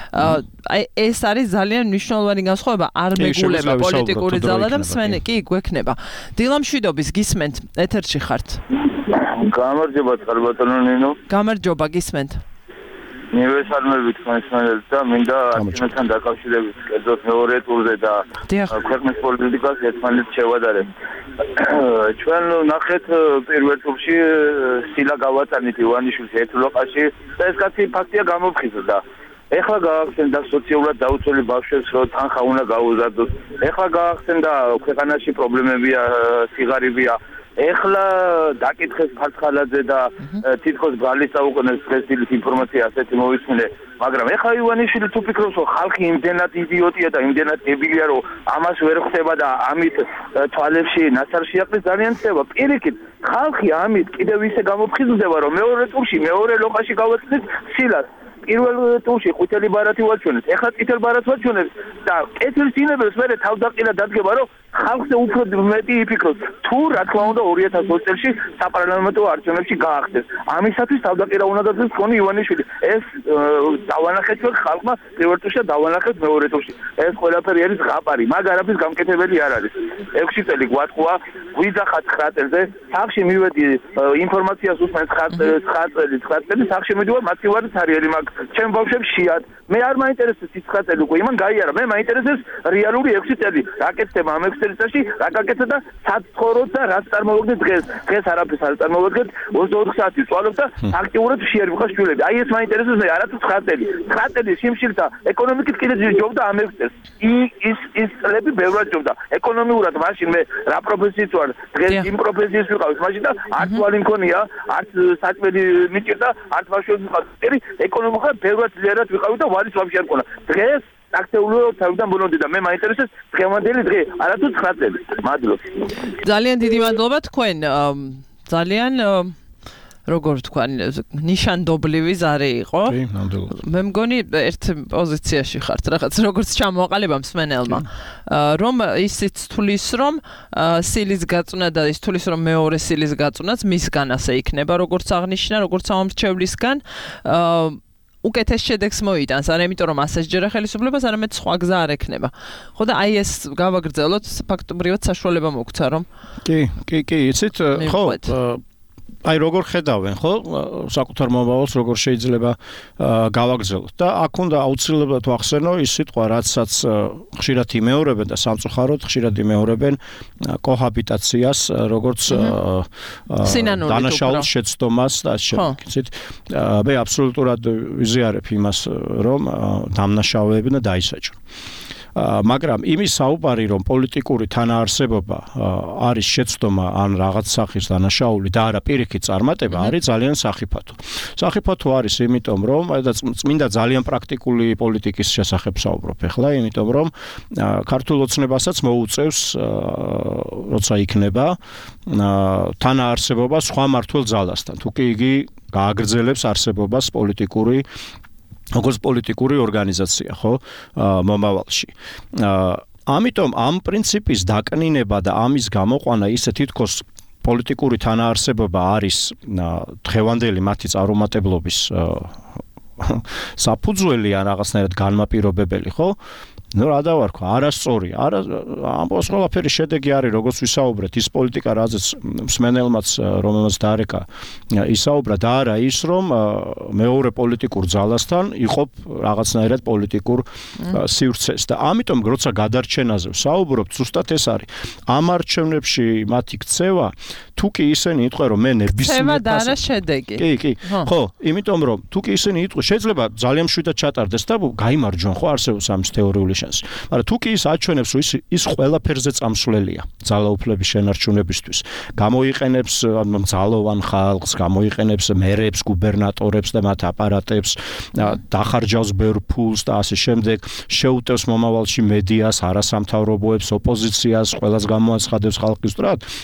აი ეს არის ძალიან მნიშვნელოვანი განსხვავება არ მეგულება პოლიტიკური ძალა და მსმენელი კი გვექნება. დილა მშვიდობის გისმენთ ეთერში ხართ. გამარჯობა წყალბატონო ნინო. გამარჯობა გისმენთ. მივესალმებით მსმენელს და მინდა არჩევნებთან დაკავშირებით კერძოდ მეორე ტურზე და ქვეყნის პოლიტიკას ერთმანეთს შევადარებ. ჩვენ ნახეთ პირველ ტურში სილა გავატანით ივანიშვილს ეთლოყაში და ეს კაცი ფაქტია გამოფხიზდა. ეხლა გაახსენდა სოციალურად დაუცველი ბავშვებს რომ თანხა უნდა გაუზარდოს. ეხლა გაახსენდა ქვეყანაში პრობლემებია, სიღარიბეა. ეხლა დაკითხეს ფარცხალაძე და თითქოს გალისაუყნეს დღესდილის ინფორმაცია ასეთი მოვისმინე, მაგრამ ეხლა ივანიშვილი თუ ფიქრობს რომ ხალხი იმდენად იდიოტია და იმდენად დებილია რომ ამას ვერ ხდება და ამით თვალებში ნაცარში აყრის ძალიან ცდება. პირიქით ხალხი ამით კიდევ ისე გამოფხიზლდება რომ მეორე ტურში მეორე ლოყაში გავაცნით სილას. პირველ ტურში ყვითელი ბარათი ვაჩვენეთ, ეხლა წითელ ბარათს ვაჩვენეთ და კეთილს ინებებს მერე თავდაყილა დადგება რომ ხალხზე უფრო მეტი იფიქროს თუ რა თქმა უნდა 2020 წელს საპარლამენტო არჩევნებში გაახდეს. ამისათვის თავდაყირა უნდა დადგეს კონი ივანიშვილი. ეს დავანახეთ ჩვენ ხალხმა პირველ ტურში და დავანახეთ მეორე ტურში. ეს ყველაფერი არის ზღაპარი, მაგ არაფრის გამკეთებელი არ არის. 6 წელი გვატყუა, გვიძახათ 9 წელზე, სახში მივედი ინფორმაციას უსმენ 9 წელი, სახში მივედი მათივარიც არიელი მაგ ჩემ ბავშვებს შეად. მე არ მაინტერესებს 9 წელი უკვე იმან გაიარა, მე მაინტერესებს რეალური 6 წელი. რა კეთდება ამ 6 წელიწადში, რა გაკეთდა და სად ცხოვრობ და რას წარმოვაგდეთ დღეს. დღეს არაფერს არ წარმოვაგდეთ, 24 საათი ვწვალობ და აქტიურად შეერ ვიყავს შვილები. აი ეს მაინტერესებს მე, არათუ 9 წელი. 9 წელი სიმშილთა ეკონომიკით კიდე ჯობდა ამ 6 წელს. ის წლები ბევრად ჯობდა. ეკონომიურად მაშინ მე რა პროფესიით ვარ, დღეს იმ პროფესიას ვიყავს მაშინ და არც ვალი მქონია, არც საჭმელი მიჭირდა, არც ბავშვები მყავდა. ეკონომიკურად ბევრად ძლიერად ვიყავი და ვალის ვაფშე არ მქონა. დღეს აქტიურად თავიდან ბოლომდე და მე მაინტერესებს დღევანდელი დღე, არათუ 9 წელი. მადლობა. ძალიან დიდი მადლობა თქვენ. ძალიან როგორ თქვა, ნიშანდობლივი ზარი იყო. მე მგონი ერთ პოზიციაში ხართ, რაღაც როგორც ჩამოაყალიბა მსმენელმა, რომ ისიც თulis რომ სილის გაწუნა და ის თulis რომ მეორე სილის გაწუნაც მისგან ასე იქნება, როგორც აღნიშნა, როგორც ამრჩევლისგან უკეთეს შედეგს მოიტანს, არა იმიტომ რომ ასე შეჯერა ხელისუფლებას, არამედ სხვა გზა არ ექნება. ხო და აი ეს გავაგრძელოთ, ფაქტობრივად საშუალება მოგცა რომ კი, იცით, ხო, აი როგორ ხედავენ, ხო, საკუთარ მომავალს როგორ შეიძლება გავაგრძელოთ და აქ უნდა აუცილებლად ვახსენო ის სიტყვა, რაცაც ხშირად იმეორებენ და სამწუხაროდ ხშირად იმეორებენ კოჰაბიტაციას, როგორც დანაშაულის შეცდომას და შეგიცით. მე აბსოლუტურად ვიზიარებ იმას, რომ დამნაშავეები და დაისაჯონ. მაგრამ იმის საუბარი რომ პოლიტიკური თანაარსებობა არის შეცდომა ან რაღაც სახის დანაშაული და არა პირიქით წარმატება არის ძალიან სახიფათო. სახიფათო არის იმიტომ რომ წმინდა ძალიან პრაქტიკული პოლიტიკის შესახებ საუბრობ ახლა, იმიტომ რომ ქართულ ოცნებასაც მოუწევს როცა იქნება თანაარსებობა სხვა მართულ ძალასთან. თუ კი იგი გააგრძელებს არსებობას როგორც პოლიტიკური ორგანიზაცია, ხო, მომავალში. ამიტომ ამ პრინციპის დაკნინება და ამის გამოყვანა ისე თითქოს პოლიტიკური თანაარსებობა არის დღევანდელი მათი წარუმატებლობის საფუძველი ან რაღაცნაირად განმაპირობებელი, ხო? ნუ რა დავარქვა, არასწორი, ამბობს ყველაფერი შედეგი არის, როგორც ვისაუბრეთ, ის პოლიტიკა, რაზეც მსმენელმაც, რომელმაც დაარეკა, ისაუბრა და არა ის, რომ მეორე პოლიტიკურ ძალასთან იყოფ რაღაცნაირად პოლიტიკურ სივრცეს და ამიტომ როცა გადარჩენაზე ვსაუბრობთ, ზუსტად ეს არის. ამ არჩევნებში მათი ქცევა, თუ კი ისინი იტყვენ, რომ მე ნებისმიერ და არა შედეგი. კი. ხო, იმიტომ რომ თუ კი ისინი იტყვენ, შეიძლება ძალიან მშვიდად ჩატარდეს და გაიმარჯვონ, ხო, არსებობს ამის თეორიული მაგრამ თუ კი ის აჩვენებს, რომ ის ყველაფერზე წამსვლელია ძალაუფლების შენარჩუნებისთვის, გამოიყენებს ძალოვან ხალხს, გამოიყენებს მერებს, გუბერნატორებს და მათ აპარატებს, დახარჯავს ბევრ ფულს და ასე შემდეგ, შეუტევს მომავალში მედიას, არასამთავრობოებს, ოპოზიციას, ყველას გამოაცხადებს ხალხის ტრად.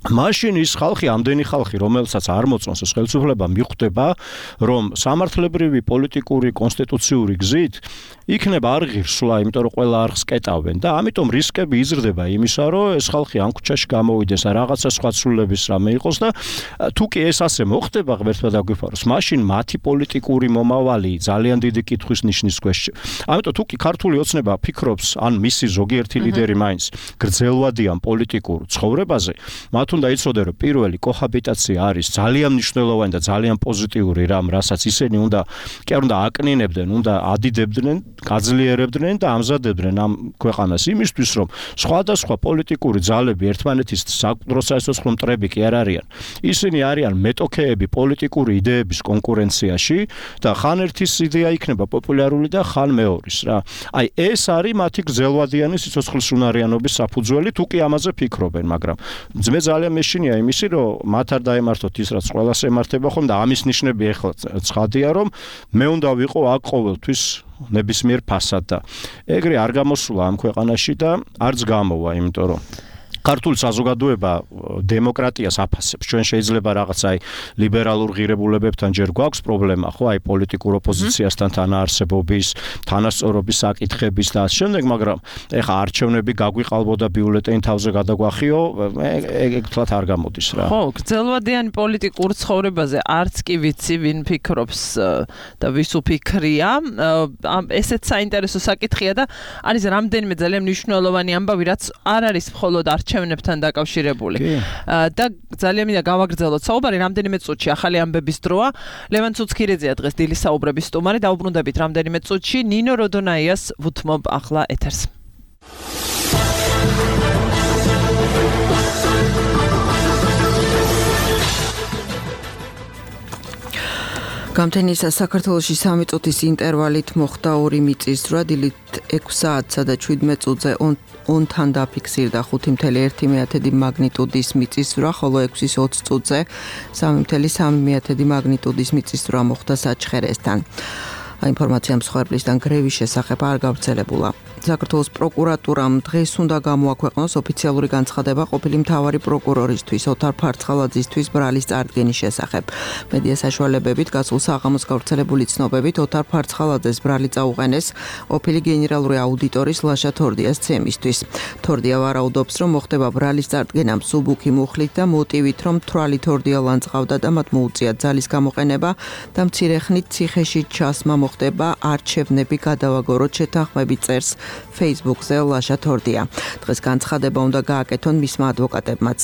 მაშინ ის ხალხი, ამდენი ხალხი, რომელსაც არ მოწონს ეს ხელისუფლება, მიხვდება, რომ სამართლებრივი, პოლიტიკური, კონსტიტუციური გზით იქნება არ ღირსვლა, იმიტომ რომ ყველა არხს კეტავენ და ამიტომ რისკები იზრდება იმისა, რომ ეს ხალხი ამ ქუჩაში გამოვიდეს, რაღაცა სხვა ცვლილების რამე იყოს და თუ კი ეს ასე მოხდება, ღმერთმა დაგვიფაროს, მაშინ მათი პოლიტიკური მომავალი ძალიან დიდი კითხვის ნიშნის ქვეშ. ამიტომ თუ კი ქართული ოცნება ფიქრობს, ან მისი ზოგიერთი ლიდერი მაინც გრძელვადიან პოლიტიკურ ცხოვრებაზე, მათ უნდა იცოდე, რომ პირველი კოჰაბიტაცია არის ძალიან მნიშვნელოვანი და ძალიან პოზიტიური რამ, რასაც ისინი უნდა აკნინებდნენ, უნდა ადიდებდნენ, გაძლიერებდნენ და ამზადებდნენ ამ ქვეყანას იმისთვის, რომ სხვადასხვა პოლიტიკური ძალები ერთმანეთის დროსაესოცხლო მტრები კი არ არიან. ისინი არიან მეტოქეები პოლიტიკური იდეების კონკურენციაში და ხან ერთის იდეა იქნება პოპულარული და ხან მეორის რა. აი ეს არის მათი გრძელვადიანი სიცოცხლისუნარიანობის საფუძველი, თუ კი ამაზე ფიქრობენ, მაგრამ მე ძალიან მეშინია იმისი, რომ მათ არ დაემართოთ ის, რაც ყველას ემართება ხომ და ამის ნიშნები ახლა ცხადია, რომ მე უნდა ვიყო აქ ყოველთვის ნებისმიერ ფასად და ეგრე არ გამოსულა ამ ქვეყანაში და არც გამოვა, იმიტომ რომ ქართული საზოგადოება დემოკრატიას აფასებს. ჩვენ შეიძლება რაღაცა ლიბერალურ ღირებულებებთან ჯერ გვაქვს პრობლემა, ხო, აი პოლიტიკურ ოპოზიციასთან თანაარსებობის, თანასწორობის საკითხების და ამ შემდეგ, მაგრამ ეხა არჩევნები გაგვიყალბოდა ბიულეტენი თავზე გადაგვახიო, ეგ თლათ არ გამოდის რა. ხო, გრძელვადიანი პოლიტიკურ ცხოვრებაზე არც კი ვიცი, ვინ ფიქრობს და ვის უფიქრია. ესეც საინტერესო საკითხია და არის რამდენიმე ძალიან მნიშვნელოვანი ამბავი, რაც არ არის მხოლოდ არჩევნებთან დაკავშირებული. და ძალიან მინდა გავაგრძელოთ საუბარი, რამდენიმე წუთში ახალი ამბების დროა. ლევან ცუცქირიძეა დღეს დილის საუბრების სტუმარი, დაუბრუნდებით რამდენიმე წუთში. ნინო როდონაიას ვუთმობ ახლა ეთერს. გამთენისა საქართველოში 3 წუთის ინტერვალით მოხდა 2 მიწისძვრა, დილით 6 საათსა და 17 წუთზე ონთან დაფიქსირდა 5.1 მაგნიტუდის მიწისძვრა, ხოლო 6-ის 20 წუთზე 3.3 მაგნიტუდის მიწისძვრა მოხდა საჩხერესთან. ინფორმაცია მსხვერპლისგან გრევის შესახებ არ გავრცელებულა. საქართველოს პროკურატურამ დღეს უნდა გამოაქვეყნოს ოფიციალური განცხადება ყოფილი მთავარი პროკურორისთვის ოთარ ფარცხალაძისთვის ბრალის წარდგენის შესახებ. მედია საშუალებებით გასულ საღამოს გავრცელებული ცნობებით ოთარ ფარცხალაძეს ბრალი წაუყენეს ყოფილი გენერალური აუდიტორის ლაშა თორდიას ცემისთვის. თორდია ვარაუდობს, რომ მოხდება ბრალის წარდგენა მსუბუქი მუხლით და მოტივით, რომ თვალი თორდია ლანძღავდა და მათ მოუწიათ ძალის გამოყენება და მცირე ხნით ციხეში ჩასმა მოხდება არჩევნები გადავაგოროთ შეთანხმებით წერს Facebook-ზე ლაშა თორდია. დღეს განცხადება უნდა გააკეთონ მისმა ადვოკატებმაც.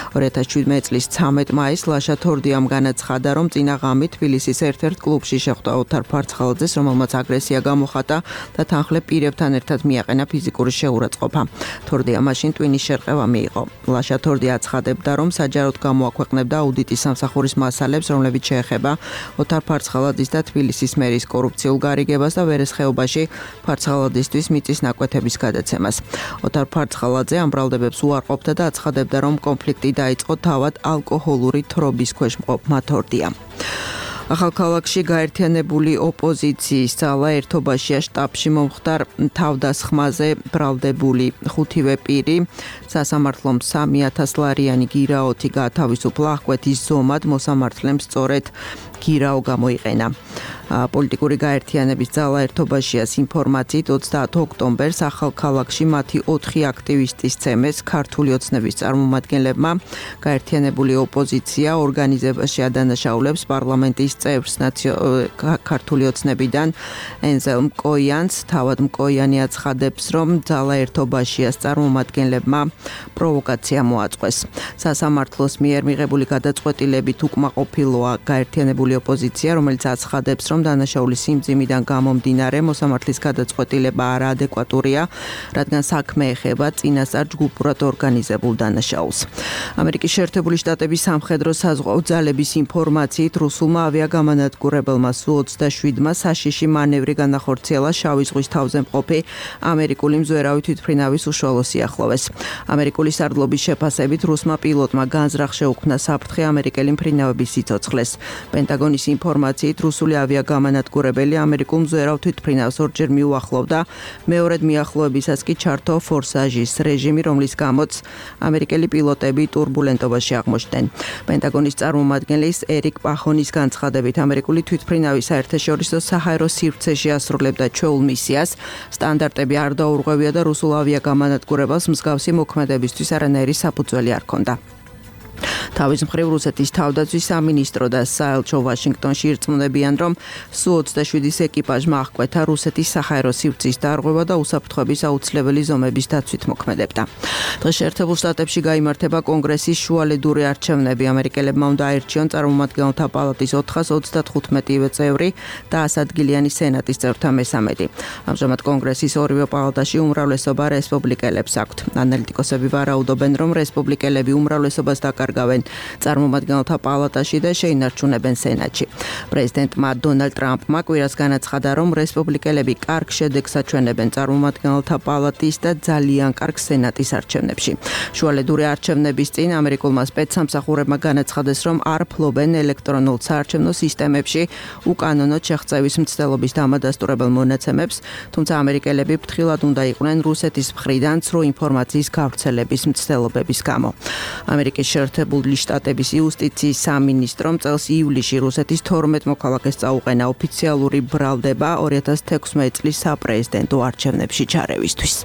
2017 წლის 13 მაისს ლაშა თორდიამ განაცხადა, რომ წინა ღამით თბილისის ერთ-ერთ კლუბში შეხვდა ოთარ ფარცხალაძეს, რომელმაც აგრესია გამოხატა და თანხლებ პირებთან ერთად მიაყენა ფიზიკური შეურაცხყოფა. თორდია მაშინ ტვინის შერყევა მიიღო. ლაშა თორდია აცხადებდა, რომ საჯაროდ გამოაქვეყნებდა აუდიტის სამსახურის მასალებს, რომლებიც შეეხება ოთარ ფარცხალაძის და თბილისის მერის კორუფციულ გარიგებას და ვერესხეობაში ფარცხალაძისთვის მიწის ნაკვეთების გადაცემას. ოთარ ფარცხალაძე ამ ბრალდებებს უარყოფდა და აცხადებდა, რომ კონფლიქტი დაიწყო თავად ალკოჰოლური თრობის ქვეშ მყოფმა თორდიამ. ახალქალაქში გაერთიანებული ოპოზიციის ძალა ერთობაშია შტაბში მომხდარ თავდასხმაზე ბრალდებული 5-ვე პირი სასამართლომ 3,000 ლარიანი გირაოთი გაათავისუფლა აღკვეთის ზომად მოსამართლემ სწორედ გირაო გამოიყენა. პოლიტიკური გაერთიანების ძალა ერთობაშიას ინფორმაციით 30 ოქტომბერს ახალქალაქში მათი 4 აქტივისტის ცემეს ქართული ოცნების წარმომადგენლებმა გაერთიანებული ოპოზიცია ორგანიზებაში ადანაშაულებს პარლამენტის წევრს ქართული ოცნებიდან ენზელ მკოიანს. თავად მკოიანი აცხადებს, რომ ძალა ერთობაშიას წარმომადგენლებმა პროვოკაცია მოაწყვეს. სასამართლოს მიერ მიღებული გადაწყვეტილებით უკმაყოფილოა გაერთიანებული ოპოზიცია, რომელიც აცხადებს, რომ დანაშაულის სიმძიმიდან გამომდინარე მოსამართლის გადაწყვეტილება არაადეკვატურია, რადგან საქმე ეხება წინასწარ ჯგუფურად ორგანიზებულ დანაშაულს. ამერიკის შეერთებული შტატების სამხედრო საზღვაო ძალების ინფორმაციით რუსულმა ავიაგამანადგურებელმა Su-27-მა საშიში მანევრი განახორციელა შავი ზღვის თავზე მყოფი ამერიკული მზვერავი თვითმფრინავის უშუალო სიახლოვეს. ამერიკული სარდლობის შეფასებით რუსმა პილოტმა განზრახ შეუქმნა საფრთხე ამერიკელი მფრინავების სიცოცხლეს. პენტაგონის ინფორმაციით, რუსული ავიაგამანადგურებელი ამერიკულ მზვერავ თვითმფრინავს ორჯერ მიუახლოვდა, მეორედ მიახლოებისას კი ჩართო ფორსაჟის რეჟიმი, რომლის გამოც ამერიკელი პილოტები ტურბულენტობაში აღმოჩნდნენ. პენტაგონის წარმომადგენლის ერიკ პახონის განცხადებით, ამერიკული თვითმფრინავი საერთაშორისო საჰაერო სივრცეში ასრულებდა ჩვეულ მისიას, სტანდარტები არ დაურღვევია და რუსულ ავიაგამანადგურებელს მსგავსი მოქმედებისთვის არანაირი საფუძველი არ ჰქონდა. თავის მხრივ რუსეთის თავდაცვის სამინისტრო და საელჩო ვაშინგტონში ირწმუნებიან, რომ Su-27-ის ეკიპაჟმა აღკვეთა რუსეთის საჰაერო სივრცის დარღვევა და უსაფრთხოების აუცილებელი ზომების დაცვით მოქმედებდა. დღეს შეერთებულ შტატებში გაიმართება კონგრესის შუალედური არჩევნები. ამერიკელებმა უნდა აირჩიონ წარმომადგენელთა პალატის 435 წევრი და 100 ადგილიანი სენატის წევრთა მესამედი. ამჟამად კონგრესის ორივე პალატაში უმრავლესობა რესპუბლიკელებს აქვთ. ანალიტიკოსები ვარაუდობენ, რომ რესპუბლიკელები უმრავლესობას დაკარგავენ წარმომადგენელთა პალატაში და შეინარჩუნებენ სენატში. პრეზიდენტმა დონალდ ტრამპმა კვირას განაცხადა, რომ რესპუბლიკელები კარგ შედეგს აჩვენებენ წარმომადგენელთა პალატის და ძალიან კარგ სენატის არჩევნებში. შუალედური არჩევნების წინ ამერიკულმა სპეცსამსახურებმა განაცხადეს, რომ არ ფლობენ ელექტრონულ საარჩევნო სისტემებში უკანონო შეღწევის მცდელობის დამადასტურებელ მონაცემებს, თუმცა ამერიკელები ფრთხილად უნდა იყვნენ რუსეთის მხრიდან ცრუ ინფორმაციის გავრცელების მცდელობების გამო. ამერიკის შეერთებული შტატების იუსტიციის სამინისტრომ წელს ივლისში რუსეთის 12 მოქალაქეს წაუყენა ოფიციალური ბრალდება 2016 წლის საპრეზიდენტო არჩევნებში ჩარევისთვის.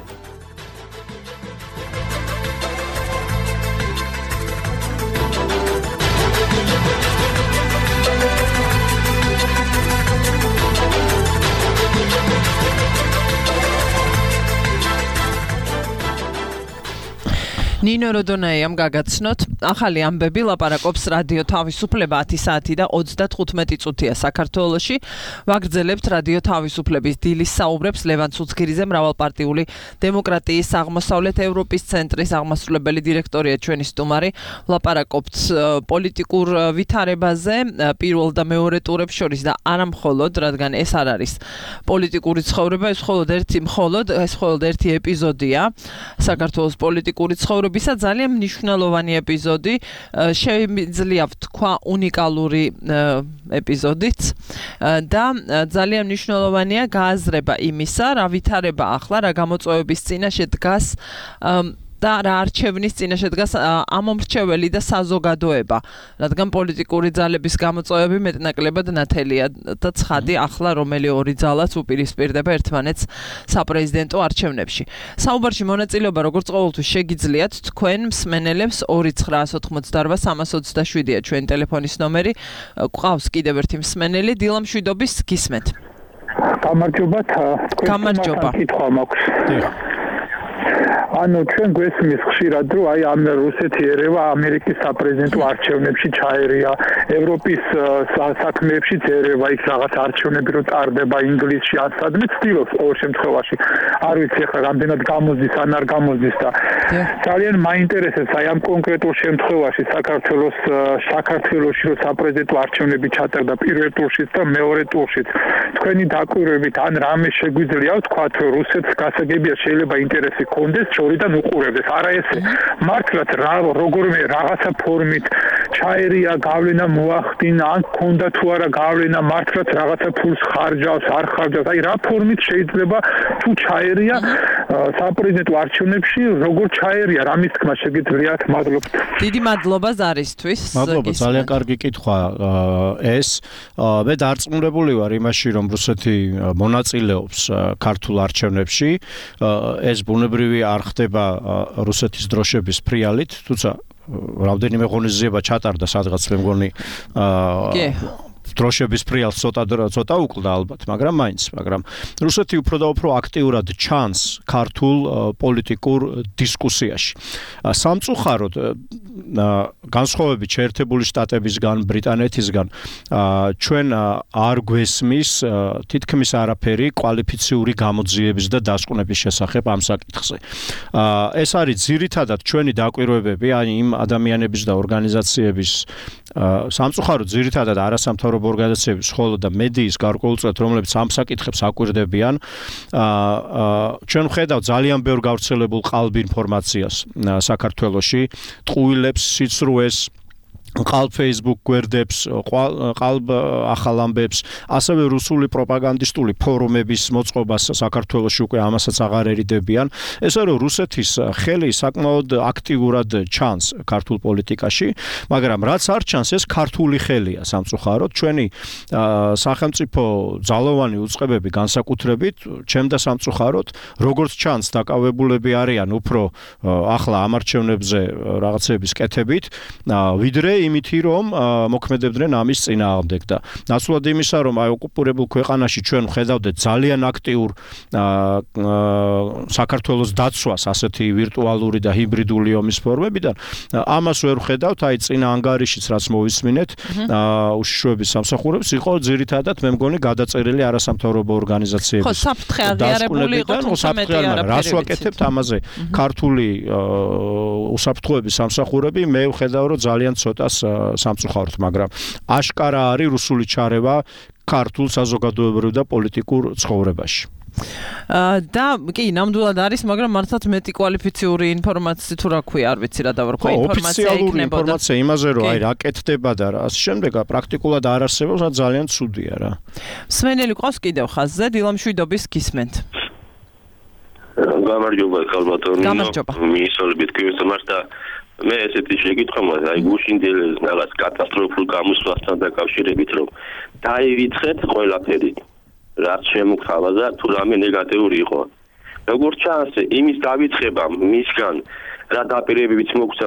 ნინო როდონაიამ გაგაცნოთ, ახალი ამბები ლაპარაკობს რადიო თავისუფლება 10 საათი და 35 წუთია საქართველოში. ვაგრძელებთ რადიო თავისუფლების დილის საუბრებს ლევან ცუცქირიძე, მრავალპარტიული დემოკრატიის აღმოსავლეთ ევროპის ცენტრის აღმასრულებელი დირექტორია ჩვენი სტუმარი. ლაპარაკობთ პოლიტიკურ ვითარებაზე, პირველ და მეორე ტურებს შორის და არა მხოლოდ, რადგან ეს არ არის პოლიტიკური ცხოვრება, ეს მხოლოდ ერთი ეპიზოდია საქართველოს პოლიტიკური ცხოვრება. ძალიან მნიშვნელოვანი ეპიზოდი, შეიძლება ვთქვა უნიკალური ეპიზოდიც და ძალიან მნიშვნელოვანია გააზრება იმისა, რა ვითარება ახლა, რა გამოწვევების წინაშე დგას და რა არჩევნის წინაშე დგას ამომრჩეველი და საზოგადოება, რადგან პოლიტიკური ძალების გამოწვევები მეტნაკლებად ნათელია და ცხადი ახლა რომელი ორი ძალაც უპირისპირდება ერთმანეთს საპრეზიდენტო არჩევნებში. საუბარში მონაწილეობა როგორც ყოველთვის შეგიძლიათ თქვენ მსმენელებს 2988327-ია ჩვენი ტელეფონის ნომერი. გვყავს კიდევ ერთი მსმენელი, დილა მშვიდობის, გისმენთ. გამარჯობა. გამარჯობა. კითხვა მაქვს. ანუ ჩვენ გვესმის ხშირად, რომ აი ამ რუსეთი ერევა ამერიკის საპრეზიდენტო არჩევნებში ჩაერია, ევროპის საქმეებშიც ერევა, იქ რაღაც არჩევნები რო ტარდება ინგლისში, ასადმე ცდილობს ყოველ შემთხვევაში. არ ვიცი ახლა რამდენად გამოზის ან არ გამოზის და ძალიან მაინტერესებს აი ამ კონკრეტულ შემთხვევაში საქართველოში რო საპრეზიდენტო არჩევნები ჩატარდა პირველ ტურშიც და მეორე ტურშიც. თქვენი დაკვირვებით ან რამე შეგვიძლია ვთქვათ, რომ რუსეთს გასაგებია შეიძლება ინტერესი კონდეს შორიდან უყურებდეს. არა ესე. მართლაც როგორმე რაღაცა ფორმით ჩაერია, გავლენა მოახდინა, ან ქონდა თუ არა გავლენა, მართლაც რაღაცა ფულს ხარჯავს, არ ხარჯავს. აი რა ფორმით შეიძლება თუ ჩაერია საპრეზიდენტო არჩევნებში, როგორ ჩაერია, რამის თქმა შეგიძლიათ? მადლობთ. დიდი მადლობა ზარისთვის. მადლობა, ძალიან კარგი კითხვა ეს. მე დარწმუნებული ვარ იმაში, რომ რუსეთი მონაწილეობს ქართულ არჩევნებში. ეს ბუნებრივი არ ხდება რუსეთის დროშების ფრიალით, თუმცა რამდენიმე ღონისძიება ჩატარდა სადღაც მე მგონი დროშების ფრიალს ცოტა უკლდა ალბათ, მაგრამ რუსეთი უფრო და უფრო აქტიურად ჩანს ქართულ პოლიტიკურ დისკუსიაში. სამწუხაროდ განსხვავებით შეერთებული შტატებისგან, ბრიტანეთისგან, ჩვენ არ გვესმის თითქმის არაფერი კვალიფიციური გამოძიების და დასკვნების შესახებ ამ საკითხზე. ეს არის ძირითადად ჩვენი დაკვირვებები, აი იმ ადამიანების და ორგანიზაციების სამწუხაროდ ძირითადად არასამთავრობო ორგანიზაციების, ხოლო და მედიის გარკვეულწილად, რომლებიც ამ საკითხებს აკვირდებიან, ჩვენ ვხედავთ ძალიან ბევრ გავრცელებულ ყალბ ინფორმაციას საქართველოში, ტყუილებს, სიცრუეს, ყალბ Facebook გვერდებს, ყალბ ახალ ამბებს, ასევე რუსული პროპაგანდისტული ფორუმების მოწყობას საქართველოში უკვე ამასაც აღარ ერიდებიან. ესე რომ რუსეთის ხელი საკმაოდ აქტიურად ჩანს ქართულ პოლიტიკაში, მაგრამ რაც არ ჩანს, ეს ქართული ხელია სამწუხაროდ. ჩვენი სახელმწიფო ძალოვანი უწყებები განსაკუთრებით, ჩემდა სამწუხაროდ, როგორც ჩანს, დაკავებულები არიან უფრო ახლა ამარჩევნებზე რაღაცების კეთებით, ვიდრე იმითი რომ მოქმედებდნენ ამის წინააღმდეგ და ნაცვლად იმისა რომ აი ოკუპირებულ ქვეყანაში ჩვენ ხედავდეთ ძალიან აქტიურ საქართველოს დაცვას ასეთი ვირტუალური და ჰიბრიდული ომის ფორმებიდან ამას ვერ ხედავთ აი წინა ანგარიშიც რაც მოვისმინეთ უშიშროების სამსახურებს იყო ძირითადად მე მგონი გადაწერილი არასამთავრობო ორგანიზაციების ხო საფრთხე აღიარებული იყო თუმცა მეტი არაფერი რას ვაკეთებთ ამაზე ქართული უსაფრთხოების სამსახურები მე ვხედავ რომ ძალიან ცოტას სამწუხაროდ, მაგრამ აშკარა არის რუსული ჩარევა ქართულ საზოგადოებრივ და პოლიტიკურ ცხოვრებაში. და კი, ნამდვილად არის, მაგრამ მართლაც მეტი კვალიფიციური ინფორმაცია თუ რა ქვია, არ ვიცი რა დავარქვა ინფორმაცია იქნებოდა. ოფიციალური ინფორმაცია იმაზე რომ აი რა კეთდება და რა შემდეგ პრაქტიკულად არ არსებობს, რა ძალიან ცუდია რა. სმენელი ყავს კიდევ ხაზზე, დილა მშვიდობის გისმენთ. გამარჯობა ქალბატონო. გამარჯობა. მისოლებით გისმენთ და მე ესეთი შეკითხვა მაქვს, აი გუშინდელეს რაღაც კატასტროფულ გამოსვლასთან დაკავშირებით, რომ დაივიწყეთ ყველაფერი. რაც შემოგთავაზა, თუ რამე ნეგატიური იყო. როგორც ჩანს, იმის დავიწყება მისგან რა დაპირებებიც მოგვცა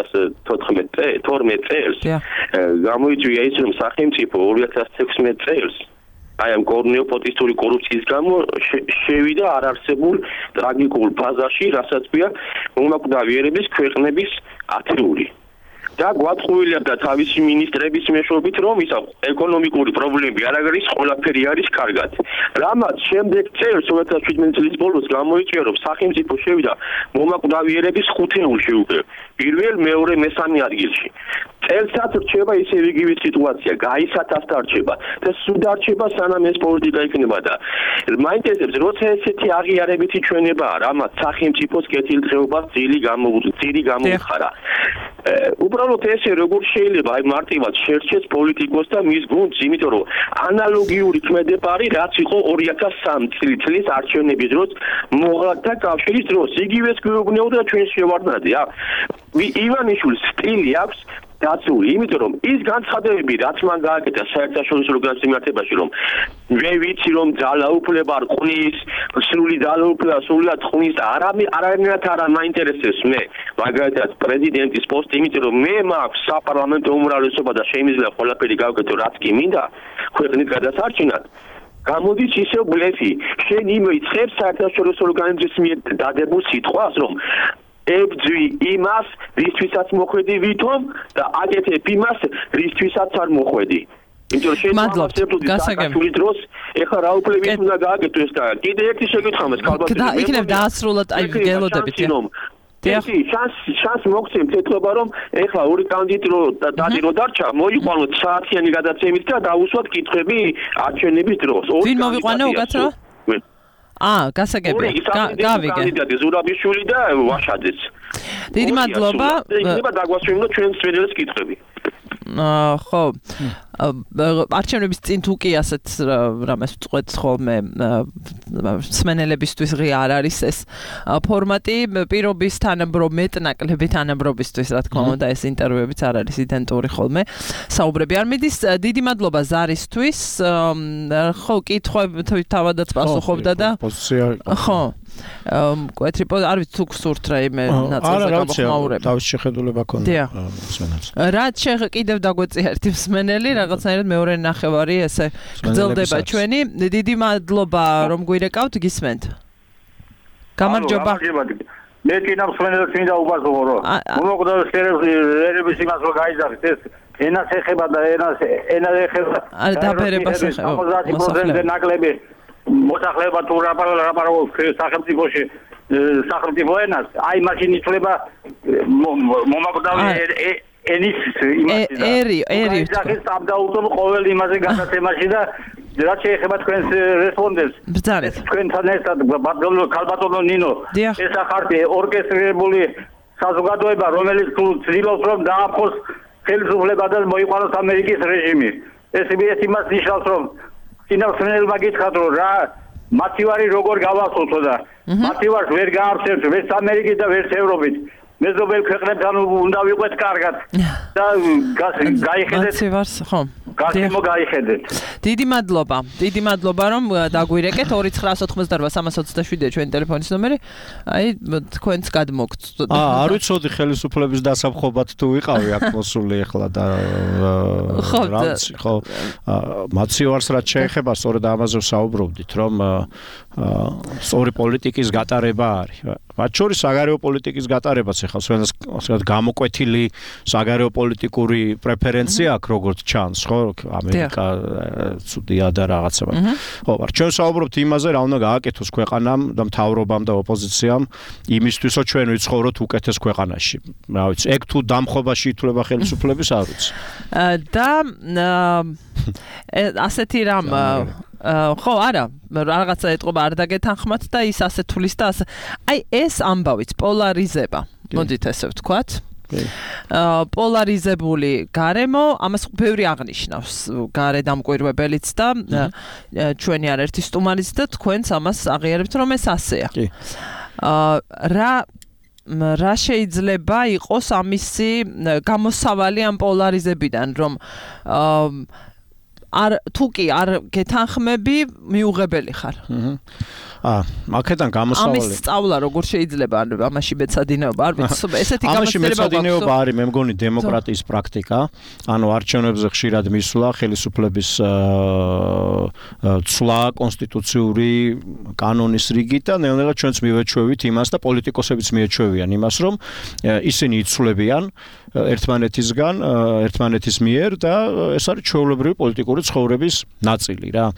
2012 წელს. გამოიწვია ის, რომ სახელმწიფო 2016 წელს აი ამ კორნეოპოტისტური კორუფციის გამო შევიდა არარსებულ ტრაგიკულ ფაზაში, რასაც ქვია მომაკვდავიერების ქვეყნების ათეული. და გვატყუილია და თავისი მინისტრების მეშვეობით რომ ისა ეკონომიკური პრობლემები არ არის, ყველაფერი არის კარგად. რამაც შემდეგ წელს 2017 წლის ბოლოს გამოიწვია რომ სახელმწიფო შევიდა მომაკვდავიერების ხუთეულში უკვე. პირველ, მეორე, მესამე ადგილში. წელსაც რჩება ისევ იგივე სიტუაცია, გაისათავს დარჩება და სულ დარჩება სანამ ეს პოლიტიკა იქნება და მაინტერესებს როცა ესეთი აღიარებითი ჩვენებაა, რამაც სახელმწიფოს კეთილდღეობას ძილი გამოუხარა. უბრალოდ ესე როგორ შეიძლება აი მარტივად შერჩეს პოლიტიკოს და მის გუნდს, იმიტომ რომ ანალოგიური ქმედება არის რაც იყო 2003 წლის არჩევნების დროს მოღალატეთა კავშირის დროს. იგივეს გვეუბნეოდა ჩვენ შევარდნადი, ივანიშვილის სტილი აქვს დაცული, იმიტომ რომ ის განცხადებები, რაც მან გააკეთა საერთაშორისო ორგანიზაციებში, რომ მე ვიცი რომ ძალაუფლება რყნის, სრული ძალაუფლება სრულად რყნის, არანაირად არ მაინტერესებს მე, მაგალითად პრეზიდენტის პოსტი, იმიტომ რომ მე მაქვს საპარლამენტო უმრავლესობა და შემიძლია ყველაფერი გავაკეთო, რაც კი მინდა ქვეყნის გადასარჩენად. გამოდის ისევ ბლეფი. შენ იმეიწყებს საერთაშორისო ორგანიზაციის მიერ დადებულ სიტყვას, რომ ებძვი იმას, რისთვისაც მოხვედი ვითომ და აკეთებ იმას, რისთვისაც არ მოხვედი. იმიტომ რომ მადლობთ. გასაგები დროს ეხლა რა უფლებით უნდა გააკეთო ეს და კიდე ერთი შეკითხვა მაქვს ქალბატონო. და იქნებ დაასრულოთ აი გელოდებით. შანს მოგცემ თეთრობა რომ ეხლა ორი კანდიდატი რო დარჩა, მოიყვანოთ საათიანი გადაცემით და დავუსვათ კითხვები არჩევნების დროს. ვინ მოვიყვანე უკაცრავ? გასაგები. გავიგე. კანდიდატი ზურაბიშვილი და ვაშაძეც. დიდი მადლობა. იქნება დაგვასვენოთ ჩვენ სვენელს კითხვები. ხო. არჩევნების წინ თუ კი ასეთ რამეს წყვეტს ხოლმე სმენელებისთვის ღია არ არის ეს ფორმატი პირობის თანამბრობ მეტნაკლები თანამბრობისთვის რა თქმა უნდა ეს ინტერვიუებიც არ არის იდენტური ხოლმე საუბრები არ მიდის დიდი მადლობა ზარისთვის ხო კითხვები თავადაც პასუხობდა და ხო კვეთრი არ ვიცი თუ გსურთ რაიმე ნაწილზე გამოხმაურება თავის შეხედულება ქონდა სმენელს რაც კიდევ დაგვეწია ერთი სმენელი რაღაცნაირად მეორე ნახევარი ესე გრძელდება ჩვენი დიდი მადლობა რომ გვირეკავთ გისმენთ გამარჯობა მე კიდევ სმენელს მინდა უპასუხო რომ მომოკვდავ ერების იმას რომ გაიზარდეთ ეს ენას ეხება და ენას ეხება დაბერებას ეხება 50% ნაკლები მოსახლეობა თუ რაპარაკობს სახელმწიფოში სახელმწიფო ენას აი მაშინ იცლება მომაკვდავი ენის იმაში და ეს აბდაუტო ყოველ იმაზე გადაცემაში და რაც შეეხება თქვენს რესპონდენტს თქვენთან ერთად ქალბატონო ნინო ეს ახარდი ორკესტრირებული საზოგადოება რომელიც თუ ცდილობს რომ დააფხოს ხელისუფლება და მოიყვანოს ამერიკის რეჟიმი. ეს იმას ნიშნავს, რომ წინასწარმეტყველმა გითხრათ, რომ რა მათივარი როგორ გავახსოვთო და მათივარს ვერ გაარჩევთ ვერც ამერიკის და ვერც ევროპით. მეზობელ ქვეყნებთან უნდა ვიყვეთ კარგად და გაიხედეთ მათივარს ხო გასიმო გაიხედეთ. დიდი მადლობა რომ დაგვირეკეთ 29988 ჩვენი ტელეფონის ნომერი. აი თქვენც გადმოგთ. არ ვიცოდი ხელისუფლების დასამხობად თუ ვიყავი აქ მოსული ახლა და ხო მაცივარს რაც შეეხება სწორედ ამაზე ვსაუბრობდით რომ სწორი პოლიტიკის გატარება არის. მათ შორის საგარეო პოლიტიკის გატარებაც ახლა სწორედ გამოკვეთილი საგარეო პოლიტიკური პრეფერენცია აქვს როგორც ჩანს ხო ამერიკა ცუდია და რაღაცა. ხო, ჩვენ საუბრობთ იმაზე, რა უნდა გააკეთოს ქვეყანამ და მთავრობამ და ოპოზიციამ იმისთვის, რომ ჩვენ ვიცხოვროთ უკეთეს ქვეყანაში. რა ვიცი, ეგ თუ დამხობაში ითვლება ხელისუფლების არ ვიცი. და ასეთი რამ ხო არა, რაღაცა ეთყობა არ დაგეთანხმათ და ის ასე თulis და ასე. აი ეს ამბავიც პოლარიზება. მოდით ესე ვთქვათ. პოლარიზებული გარემო, ამას ბევრი აღნიშნავს გარე დამკვირვებელიც და ჩვენი არაერთი სტუმარიც და თქვენც ამას აღიარებთ, რომ ეს ასეა. რა შეიძლება იყოს ამისი გამოსავალი ამ პოლარიზებიდან, რომ თუკი არ გეთანხმები, მიუღებელი ხარ. აქედან გამოსავალი. ამის სწავლა როგორ შეიძლება ამაში მეცადინეობა არ ვიცი. ესეთი ამაში მეცადინეობა არის, მე მგონი დემოკრატიის პრაქტიკა. ანუ არჩევნებზე ხშირად მისვლა ხელისუფლების ცვლა კონსტიტუციური კანონის რიგით და ნელ-ნელა ჩვენც მივეჩვევით იმას და პოლიტიკოსებიც მიეჩვევიან იმას, რომ ისინი იცვლებიან ერთმანეთისგან, ერთმანეთის მიერ და ეს არის ჩვეულებრივი პოლიტიკური ცხოვრების ნაწილი რა.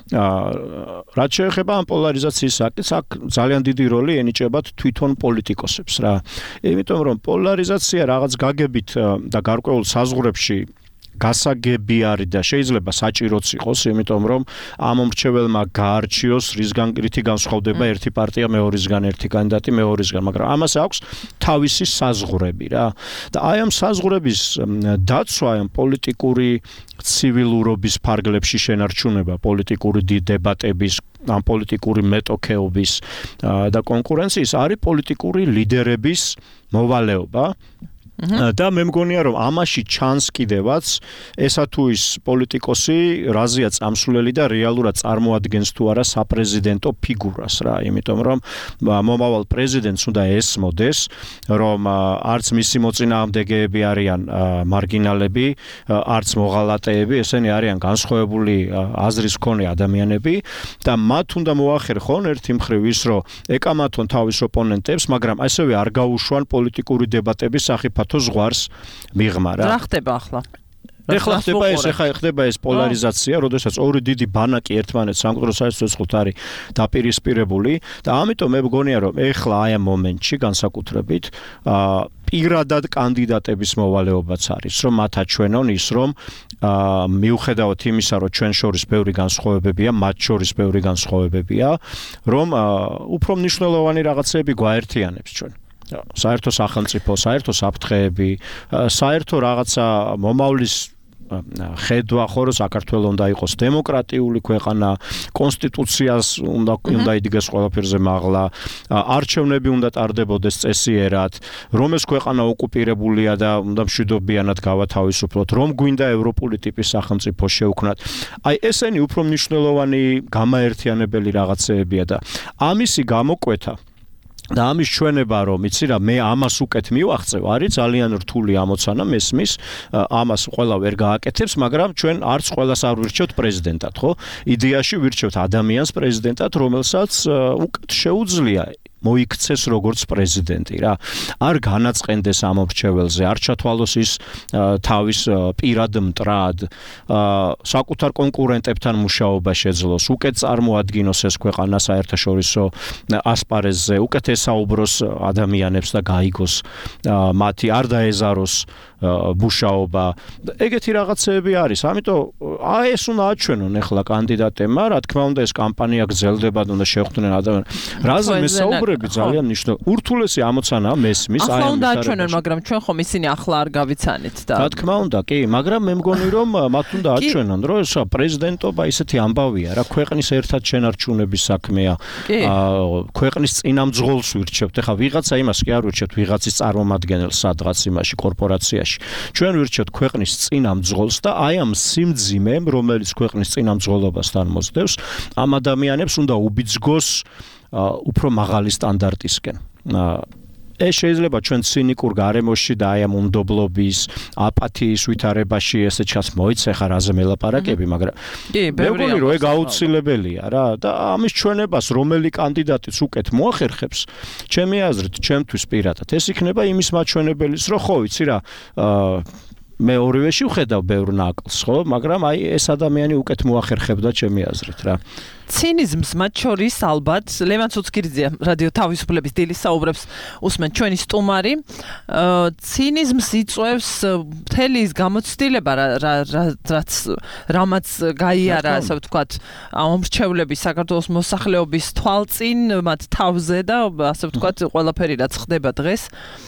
რაც შეეხება ამ პოლარიზაციის აქტს, აქ ძალიან დიდი როლი ენიჭებათ თვითონ პოლიტიკოსებს რა. იმიტომ რომ პოლარიზაცია რაღაც გაგებით და გარკვეულ საზღვრებში გასაგები არის და შეიძლება საჭიროც იყოს, იმიტომ რომ ამ მომრჩეველმა გაარჩიოს რითი განსხვავდება ერთი პარტია მეორისგან, ერთი კანდიდატი მეორისგან, მაგრამ ამას აქვს თავისი საზღვრები რა. და აი ამ საზღვრების დაცვა, ამ პოლიტიკური ცივილურობის ფარგლებში შენარჩუნება, პოლიტიკური დებატების, ამ პოლიტიკური მეტოქეობის და კონკურენციის არის პოლიტიკური ლიდერების მოვალეობა. და მე მგონია რომ ამაში ჩანს კიდევაც ესა თუ ის პოლიტიკოსი რაზეა წამსვლელი და რეალურად წარმოადგენს თუ არა საპრეზიდენტო ფიგურას რა, იმიტომ რომ მომავალ პრეზიდენტს უნდა ესმოდეს რომ არც მისი მოწინააღმდეგეები არიან მარგინალები, არც მოღალატეები, ესენი არიან განსხვავებული აზრის მქონე ადამიანები და მათ უნდა მოახერხონ ერთი მხრივ ის რომ ეკამათონ თავის ოპონენტებს, მაგრამ ასევე არ გაუშვან პოლიტიკური დებატების სახიფათო ზღვარს მიღმა რა. რა ხდება ახლა? ეხლა ხდება ეს პოლარიზაცია, როდესაც ორი დიდი ბანაკი ერთმანეთს სამკვიდრო საერთაშორისო არის დაპირისპირებული და ამიტომ მე მგონია რომ ეხლა აი ამ მომენტში განსაკუთრებით პირადად კანდიდატების მოვალეობაც არის, რომ მათ აჩვენონ ის, რომ მიუხედავად იმისა, რომ ჩვენ შორის ბევრი განსხვავებებია, მათ შორის ბევრი განსხვავებებია, რომ უფრო მნიშვნელოვანი რაღაცები გვაერთიანებს ჩვენ. საერთო სახელმწიფო, საერთო საფრთხეები, საერთო რაღაცა მომავლის ხედვა ხო რომ საქართველოს უნდა იყოს დემოკრატიული ქვეყანა, კონსტიტუციას უნდა იდგეს ყველაფერზე მაღლა, არჩევნები უნდა ტარდებოდეს წესიერად, რომ ეს ქვეყანა ოკუპირებულია და უნდა მშვიდობიანად გავათავისუფლოთ, რომ გვინდა ევროპული ტიპის სახელმწიფო შევქმნათ. აი ესენი უფრო მნიშვნელოვანი გამაერთიანებელი რაღაცეებია და ამისი გამოკვეთა და ამის ჩვენება რომ იცი რა მე ამას უკეთ მივახცევ არის ძალიან რთული ამოცანა მესმის ამას ყველა ვერ გააკეთებს მაგრამ ჩვენ არც ყველას არ ვირჩევთ პრეზიდენტად ხო იდეაში ვირჩევთ ადამიანს პრეზიდენტად რომელსაც უკეთ შეუძლია მოიქცეს როგორც პრეზიდენტი რა არ განაწყენდეს ამ მრჩეველზე არ ჩათვალოს ის თავის პირად მტრად საკუთარ კონკურენტებთან მუშაობა შეძლოს უკეთ წარმოადგინოს ეს ქვეყანა საერთაშორისო ასპარეზზე უკეთ ესაუბროს ადამიანებს და გაიგოს მათი არ დაეზაროს ბუშაობა. ეგეთი რაღაცები არის. ამიტომ ეს უნდა აჩვენონ ახლა კანდიდატებმა, რა თქმა უნდა ეს კამპანია გრძელდება და უნდა შეხვდნენ ადამიანს. რაზე მესაუბრები ძალიან მნიშვნელოვანია. ურთულესი ამოცანაა მესმის აი ახლა უნდა აჩვენონ, მაგრამ ჩვენ ხომ ისინი ახლა არ გავიცანით და რა თქმა უნდა, კი, მაგრამ მე მგონი რომ მათ უნდა აჩვენონ, რომ ეს პრეზიდენტობა ისეთი ამბავია, რა ქვეყნის ერთად შენარჩუნების საქმეა. ქვეყნის წინამძღოლს ვირჩევთ. ეხლა ვიღაცა იმას კი არ ვირჩევთ, ვიღაცის წარმომადგენელს სადღაც იმაში კორპორაციაში. ჩვენ ვირჩევთ ქვეყნის წინამძღოლს და აი ამ სიმძიმემ, რომელიც ქვეყნის წინამძღოლობასთან მოსდევს, ამ ადამიანებს უნდა უბიძგოს უფრო მაღალი სტანდარტისკენ. ეს შეიძლება ჩვენ ცინიკურ გარემოში და აი ამ უნდობლობის, აპათიის ვითარებაში ესე ჩას მოიცა ხარ აზე მელაპარაკები, მაგრამ მე მგონი რომ ეგ აუცილებელია რა და ამის ჩვენებას რომელი კანდიდატიც უკეთ მოახერხებს, ჩემი აზრით, ჩემთვის პირადად ეს იქნება იმის მაჩვენებელის, რომ ხო ვიცი რა, მე ორივეში ვხედავ ბევრ ნაკლს, ხო, მაგრამ აი ეს ადამიანი უკეთ მოახერხებდა ჩემი აზრით რა. ცინიზმს მათ შორის ალბათ ლევან ცუცქირიძე რადიო თავისუფლების დილის საუბრებს უსმენ ჩვენი სტუმარი. ცინიზმს იწვევს მთელი ის გამოცდილება რამაც გაიარა, ასე ვთქვათ, ამრჩევლების საქართველოს მოსახლეობის თვალწინ მათ თავზე და ასე ვთქვათ, ყველაფერი რაც ხდება დღეს,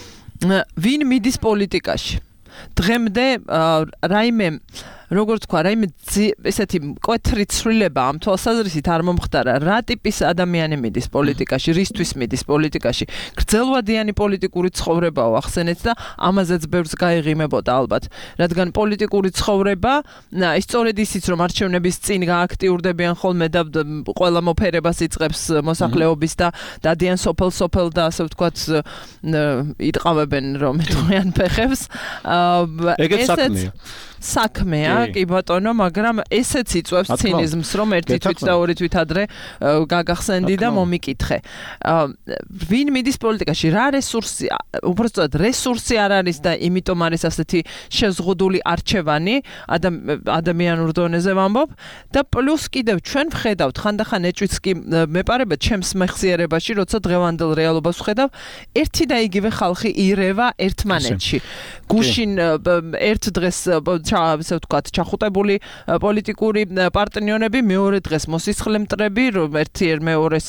ვინ მიდის პოლიტიკაში. დღემდე რაიმე როგორც თქვა, რაიმე ესეთი მკვეთრი ცვლილება ამ თვალსაზრისით არ მომხდარა, რა ტიპის ადამიანი მიდის პოლიტიკაში, რისთვის მიდის პოლიტიკაში. გრძელვადიანი პოლიტიკური ცხოვრებაო ახსენეთ და ამაზეც ბევრს გაეღიმებოდა ალბათ. რადგან პოლიტიკური ცხოვრება, სწორედ ისიც რომ არჩევნების წინ გააქტიურდებიან ხოლმე და ყველა მოფერებას იწყებს მოსახლეობის და დადიან სოფელ და ასე ვთქვათ იტყავებენ რომ ეტყვიან ფეხებს. ეგეც საქმეა. საქმეა, კი ბატონო, მაგრამ ესეც იწვევს ცინიზმს, რომ ერთი თვით და ორი თვით ადრე გაგახსენდი და მომიკითხე. ვინ მიდის პოლიტიკაში? რა რესურსი, უბრალოდ რესურსი არ არის და იმიტომ არის ასეთი შეზღუდული არჩევანი, ადამიანურ დონეზე ვამბობ და პლუს კიდევ ჩვენ ვხედავთ ხანდახან ეჭვიც კი მეპარება ჩემს მეხსიერებაში, როცა დღევანდელ რეალობას ვხედავ, ერთი და იგივე ხალხი ირევა ერთმანეთში. გუშინ ერთ დღეს ასე ვთქვათ, ჩახუტებული პოლიტიკური პარტნიორები, მეორე დღეს მოსისხლე მტრები, რომ ერთი მეორეს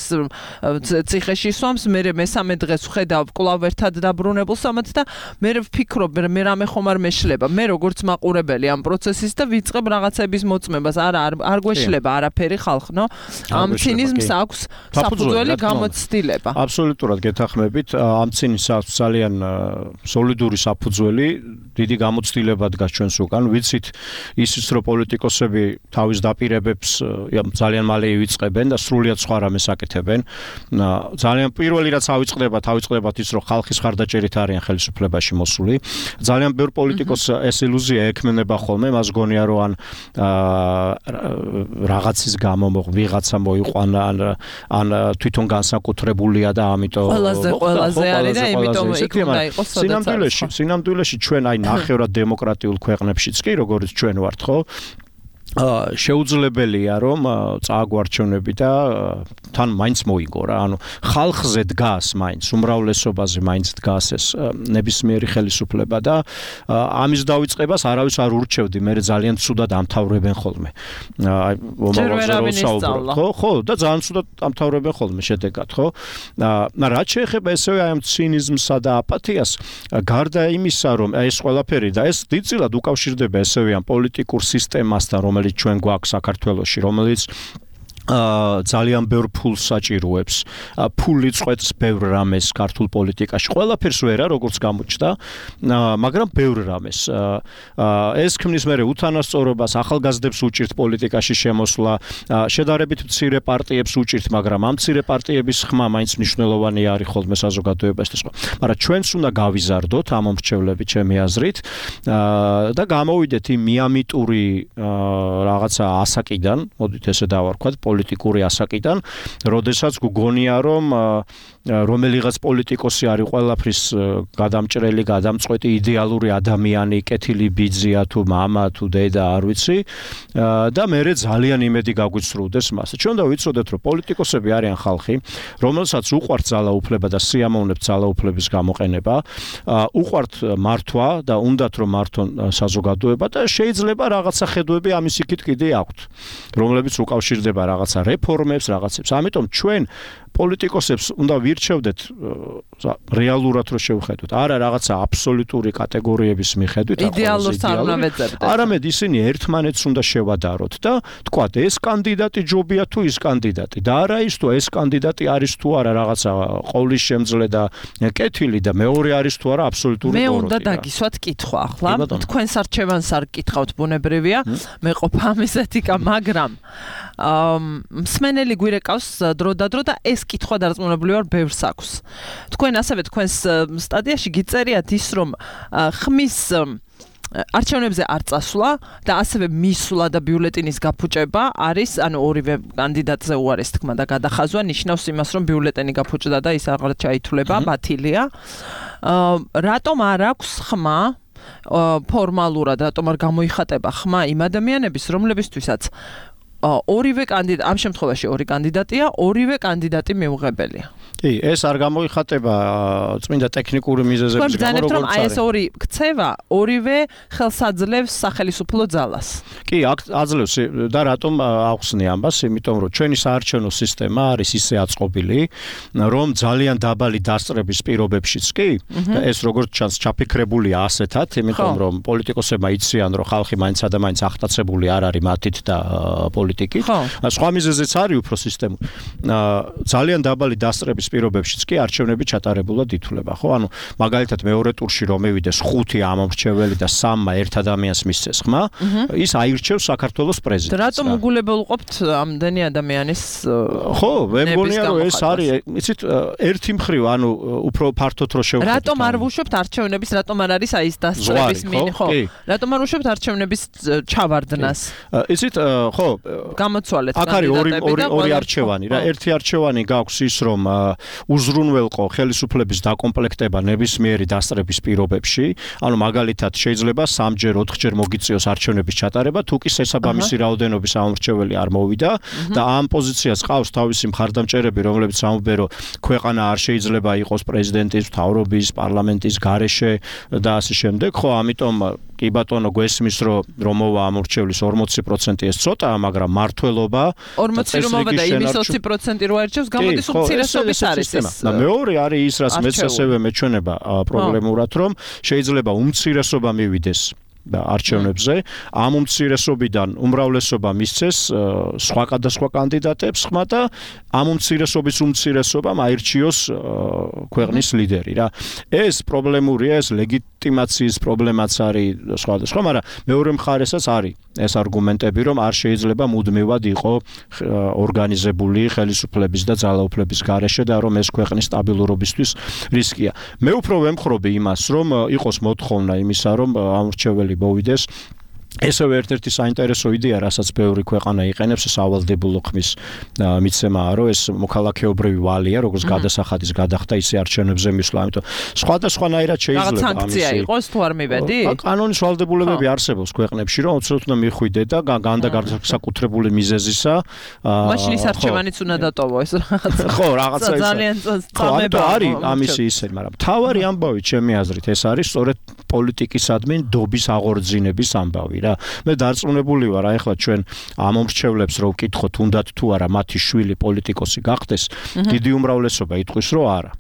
ციხეში სვამს, მესამე დღეს ვხედავ კვლავ ერთად დაბრუნებულს ამათ და მე ვფიქრობ, მე რამე ხომ არ მეშლება. მე როგორც მაყურებელი ამ პროცესის და ვიწყებ რაღაცების მოწმებას. არ გვეშლება არაფერი ხალხნო. ამ ცინიზმს აქვს საფუძველი გამოცდილება. აბსოლუტურად გეთანხმებით. ამ ცინიზმს აქვს ძალიან სოლიდური საფუძველი, დიდი გამოცდილება დგას ჩვენს უკან. ვიცით ისიც რომ პოლიტიკოსები თავის დაპირებებს ძალიან მალე ივიწყებენ და სრულიად სხვა რამეს აკეთებენ. ძალიან პირველი რაც ავიწყდებათ ის რომ ხალხის ხარდაჭერით არიან ხელისუფლებაში მოსული. ძალიან ბევრ პოლიტიკოს ეს ილუზია ექმნება ხოლმე, მას გონია რომ ან რაღაცის გამო ვიღაცა მოიყვანა ან თვითონ განსაკუთრებულია და ამიტომ ყველაზე არის და იმიტომ იქ უნდა იყოს სინამდვილეში ჩვენ აი ნახევრად დემოკრატიულ ქვეყნებშიც კი როგორც ჩვენ ვართ, ხო? შეუძლებელია რომ წააგვარჩევნები და თან მაინც მოიგო რა. ანუ ხალხზე დგას მაინც, უმრავლესობაზე მაინც დგას ეს ნებისმიერი ხელისუფლება და ამის დავიწყებას არავის არ ურჩევდი, მე ძალიან ცუდად ამთავრებენ ხოლმე. აი მომავალზე რო საუბრობ, ხო, და ძალიან ცუდად ამთავრებენ ხოლმე შედეგად, ხო? რაც შეეხება ესევე აი ამ ცინიზმსა და აპათიას, გარდა იმისა, რომ ეს ყველაფერი და ეს დიდწილად უკავშირდება ესევე ამ პოლიტიკურ სისტემასთან, რომელიც ჩვენ გვაქვს საქართველოში, რომელიც ძალიან ბევრ ფულს საჭიროებს. ფული წვეთს ბევრ რამეს ქართულ პოლიტიკაში. ყველაფერს ვერა, როგორც გამოჩნდა, მაგრამ ბევრ რამეს. ეს ქმნის მერე უთანასწორობას, ახალგაზრდებს უჭირთ პოლიტიკაში შემოსვლა, შედარებით მცირე პარტიებს უჭირთ, მაგრამ ამ მცირე პარტიების ხმა მაინც მნიშვნელოვანი არის ხოლმე საზოგადოებაში და სხვა. მაგრამ ჩვენც უნდა გავიზარდოთ ამ მომრჩევლები, ჩემი აზრით, და გამოვიდეთ იმ მიამიტური რაღაცა ასაკიდან, მოდით ესე დავარქვათ, პოლიტიკური ასაკიდან, როდესაც გგონია რომ რომელიღაც პოლიტიკოსი არის ყველაფრის გადამჭრელი, გადამწყვეტი, იდეალური ადამიანი, კეთილი ბიძია თუ მამა თუ დედა, არ ვიცი და მერე ძალიან იმედი გაგვიცრუდეს მას. ჩვენ და ვიცოდეთ, რომ პოლიტიკოსები არიან ხალხი, რომელსაც უყვართ ძალაუფლება და სიამოვნებთ ძალაუფლების გამოყენება, უყვართ მართვა და უნდათ რომ მართონ საზოგადოება და შეიძლება რაღაცა ხედვები ამის იქით კიდე აქვთ, რომლებიც უკავშირდება რაღაცა რეფორმებს, რაღაცებს. ამიტომ ჩვენ პოლიტიკოსებს უნდა ვირჩევდეთ რეალურად რომ შევხედოთ, არა რაღაცა აბსოლუტური კატეგორიების მიხედვით, იდეალურს არ უნდა ვეძებდეთ. არამედ ისინი ერთმანეთს უნდა შევადაროთ და თქვათ ეს კანდიდატი ჯობია თუ ის კანდიდატი და არა ის თუ ეს კანდიდატი არის თუ არა რაღაცა ყოვლის შემძლე და კეთილი და მეორე არის თუ არა აბსოლუტური ბოროტი. მე უნდა დაგისვათ კითხვა ახლა. თქვენს არჩევანს არ გკითხავთ, ბუნებრივია, მე ყოფა ამის ეთიკა, მაგრამ მსმენელი გვირეკავს დრო და დრო და ეს კითხვა დარწმუნებული ვარ ბევრს აქვს. თქვენ ასევე თქვენს სტადიაში გიწერიათ ის რომ ხმის არჩევნებზე არ წასვლა და ასევე მისვლა და ბიულეტინის გაფუჭება არის, ანუ ორივე კანდიდატზე უარეს თქმა და გადახაზვა ნიშნავს იმას, რომ ბიულეტენი გაფუჭდა და ის აღარ ჩაითვლება, ბათილია. რატომ არ აქვს ხმა ფორმალურად, რატომ არ გამოიხატება ხმა იმ ადამიანების, რომლებისთვისაც ორივე კანდიდატი, ამ შემთხვევაში ორი კანდიდატია, ორივე კანდიდატი მიუღებელია. კი, ეს არ გამოიხატება წმინდა ტექნიკური მიზეზების გამო, როგორც რომ აი ეს ორი ქცევა ორივე ხელს აძლევს სახელმწიფო ძალას. კი, აძლევს და რატომ ახსნი ამას? იმიტომ რომ ჩვენი საარჩევნო სისტემა არის ისე აწყობილი, რომ ძალიან დაბალი დასწრების პირობებშიც კი, და ეს როგორც ჩანს ჩაფიქრებულია ასეთად, იმიტომ რომ პოლიტიკოსებმა იციან, რომ ხალხი მაინც და მაინც ახტაცებული არ არის მათით და პოლიტიკით. სხვა მიზეზიც არის უფრო სისტემური. ძალიან დაბალი დასწრების პირობებშიც კი არჩევნები ჩატარებულად ითვლება, ხო? ანუ მაგალითად მეორე ტურში რომ მივიდეს 5 ამომრჩეველი და 3-მა ერთ ადამიანს მისცეს ხმა, ის აირჩევს საქართველოს პრეზიდენტს. რატომ უგულებელყოფთ ამდენი ადამიანის ხო, მე მგონია რომ ეს არის, იცით, ერთი მხრივ, ანუ უფრო ფართოდ რო შევხედოთ. რატომ არ ვუშვებთ არჩევნების, რატომ არ არის აი ეს დასწრების მინი, ხო? რატომ არ ვუშვებთ არჩევნების ჩავარდნას? იცით, ხო, გამოცვალეთ კანდიდატები. აქ არის ორი არჩევანი რა. ერთი არჩევანი გაქვს ის, რომ უზრუნველყო ხელისუფლების დაკომპლექტება ნებისმიერი დასწრების პირობებში, ანუ მაგალითად შეიძლება 3-ჯერ 4-ჯერ მოგიწიოს არჩევნების ჩატარება, თუ კი შესაბამისი რაოდენობის ამომრჩეველი არ მოვიდა და ამ პოზიციას ყავს თავისი მხარდამჭერები, რომლებიც ამბობენ, რომ ქვეყანა არ შეიძლება იყოს პრეზიდენტის, მთავრობის, პარლამენტის გარეშე და ასე შემდეგ, ხო, ამიტომ კი ბატონო გვესმის რომ მოვა ამორჩევლის 40% ეს ცოტაა, მაგრამ მართლობა 40 რომ მოვა და იმის 20% რო აირჩევს, გამოდის უმცირესობის არის ეს. და მეორე არის ის, რაც მეც ასევე მეჩვენება პრობლემურად, რომ შეიძლება უმცირესობა მივიდეს და არჩევნებზე ამ უმცირესობიდან უმრავლესობა მისცეს სხვა კანდიდატებს ხმა და ამ უმცირესობის უმცირესობამ აირჩიოს ქვეყნის ლიდერი რა. ეს პრობლემურია, ეს ლეგიტიმაციის პრობლემაც არის სხვადასხვა, მაგრამ მეორე მხარესაც არის ეს არგუმენტები, რომ არ შეიძლება მუდმივად იყო ორგანიზებული ხელისუფლების და ძალაუფლების გარეშე და რომ ეს ქვეყნის სტაბილურობისთვის რისკია. მე უფრო ვემხრობი იმას, რომ იყოს მოთხოვნა იმისა, რომ ამორჩეველი მოვიდეს. ესევე ერთ-ერთი საინტერესო იდეა, რასაც ბევრი ქვეყანა იყენებს, ეს ავალდებულო ხმის მიცემაა, რომ ეს მოქალაქეობრივი ვალია, როგორც გადასახადის გადახდა, ისე არჩევნებზე მისვლა, ამიტომ სხვადასხვანაირად შეიძლება ამისი. რაღაც სანქცია იყოს თუ არ მივედი? კანონის ვალდებულებები არსებობს ქვეყნებში, რომ უცებ უნდა მიხვიდე და განსაკუთრებული მიზეზისა. მაშინ ის არჩევანიც უნდა დატოვო ეს რაღაცა. ხო, რაღაცა ის. ძალიან წამება არის ამისი ისე, მაგრამ თავარი ამბავი ჩემი აზრით ეს არის სწორედ პოლიტიკისადმი ნდობის აღორძინების ამბავი. მე დარწმუნებული ვარ, აი ახლა ჩვენ ამომრჩევლებს რო ვკითხოთ, უნდათ თუ არა მათი შვილი პოლიტიკოსი გახდეს, დიდი უმრავლესობა იტყვის, რომ არა.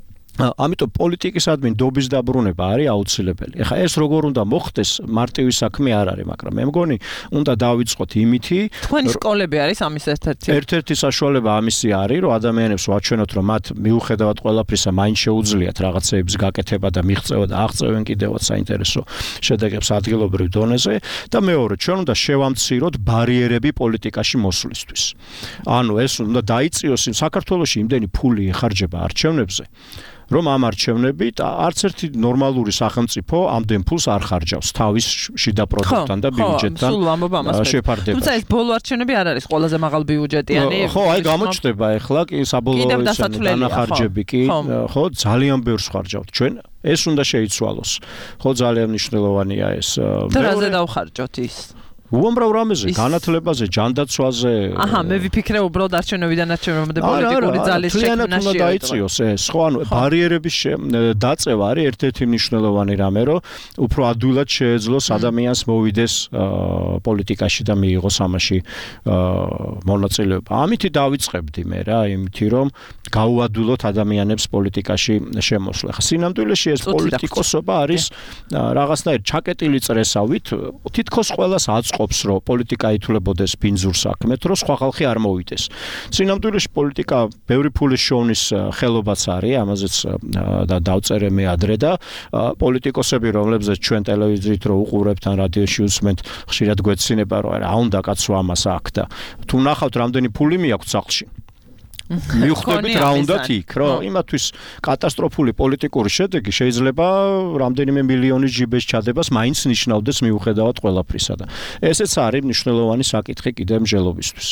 ამიტომ პოლიტიკისადმი ნდობის დაბრუნება არის აუცილებელი. ეხლა ეს როგორ უნდა მოხდეს, მარტივი საქმე არ არის, მაგრამ მე მგონი უნდა დავიწყოთ იმითი, თქვენი სკოლები არის ამის ერთ-ერთი საშუალება ამისი არის, რომ ადამიანებს ვაჩვენოთ, რომ მათ მიუხედავად ყველაფრისა მაინც შეუძლიათ რაღაცეების გაკეთება და მიღწევა და აღწევენ კიდევაც საინტერესო შედეგებს ადგილობრივ დონეზე და მეორე, ჩვენ უნდა შევამციროთ ბარიერები პოლიტიკაში მოსვლისთვის. ანუ ეს უნდა დაიწიოს საქართველოში იმდენი ფული ეხარჯება არჩევნებზე, რომ ამ არჩევნებით არც ერთი ნორმალური სახელმწიფო ამდენ ფულს არ ხარჯავს თავის შიდა პროდუქტთან და ბიუჯეტთან შეფარდებაში. თუმცა ეს ბოლო არჩევნები არ არის ყველაზე მაღალ ბიუჯეტიანი. ხო, აი გამოჩნდება ახლა კი საბოლოო დანახარჯები კი, ხო, ძალიან ბევრს ხარჯავთ ჩვენ. ეს უნდა შეიცვალოს. ხო, ძალიან მნიშვნელოვანია ეს. და რაზე დავხარჯოთ ის? უამრავ რამეზე, განათლებაზე, ჯანდაცვაზე. აჰა, მე ვიფიქრე უბრალოდ არჩევნებიდან არჩევნებამდე პოლიტიკური ძალის შექმნა უნდა დაიციოს ეს. ხო, ანუ ბარიერების დაწევა არის ერთ-ერთი მნიშვნელოვანი რამე, რომ უფრო ადვილად შეეძლოს ადამიანს მოვიდეს პოლიტიკაში და მიიღოს ამაში მონაწილეობა. ამითი დავიწყებდი მე რა, იმითი რომ გაუადვილოთ ადამიანებს პოლიტიკაში შემოსვლა. ხა სინამდვილეში ეს პოლიტიკოსობა არის რაღაცნაირ ჩაკეტილი წრესავით, თითქოს ყველას ყოფს რომ პოლიტიკა ითვლებოდეს ბინძურ საქმეთ, რომ სხვა ხალხი არ მოვიდეს. სინამდვილეში პოლიტიკა ბევრი ფულის შოვნის ხელობაც არის, ამაზეც და დავწერე მე ადრე და პოლიტიკოსები, რომლებზეც ჩვენ ტელევიზიით რო უყურებთ ან რადიოში უსმენთ, ხშირად გვეცინება რომ რა უნდა კაცო ამას აქ და თუ ნახავთ რამდენი ფული მიაქვს სახლში. მიხვდებით რა უნდათ იქ, რომ იმათვის კატასტროფული პოლიტიკური შედეგი შეიძლება რამდენიმე მილიონის ჯიბეს ჩადებას მაინც ნიშნავდეს მიუხედავად ყველაფრისა და ესეც არის მნიშვნელოვანი საკითხი კიდევ მსჯელობისთვის.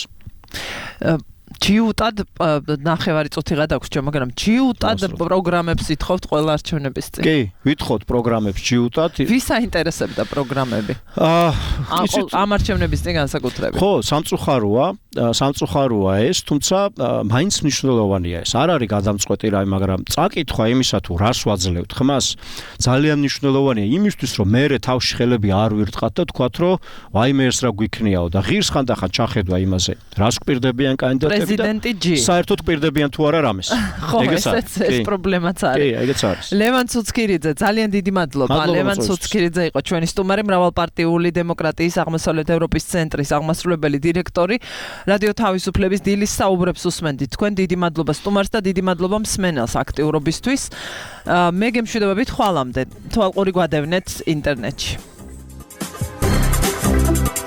ჯიუტად ნახევარი წუთი გადაქვს ჩვენ, მაგრამ ჯიუტად პროგრამებს ითხოვთ ყველა არჩევნების წინ. კი, ვითხოვთ პროგრამებს ჯიუტად. ვის აინტერესებდა პროგრამები? ამ არჩევნების წინ განსაკუთრებით. ხო, სამწუხაროა ეს, თუმცა მაინც მნიშვნელოვანია ეს. არ არის გადამწყვეტი რამე, მაგრამ წაკითხვა იმისა თუ რას ვაძლევთ ხმას, ძალიან მნიშვნელოვანია იმისთვის, რომ მე თავში ხელები არ ვირტყათ და თქვათ, რომ ვაიმე ეს რა გვიქნიაო და ღირს ხანდახან ჩახედვა იმაზე, რას გვპირდებიან კანდიდატები. პრეზიდენტი ჯი. საერთოდ გვპირდებიან თუ არა რამეს. ხო, ეს პრობლემაც არის. კი, ეგეც არის. ლევან ცუცქირიძე, ძალიან დიდი მადლობა. ლევან ცუცქირიძე იყო ჩვენი სტუმარი, მრავალპარტიული დემოკრატიის აღმოსავლეთ ევროპის ცენტრის აღმასრულებელი დირექტორი. რადიო თავისუფლების დილის საუბრებს უსმენდით. თქვენ დიდი მადლობა სტუმარს და დიდი მადლობა მსმენელს აქტიურობისთვის. მე გემშვიდობებით ხვალამდე. თვალყური გვადევნეთ ინტერნეტში.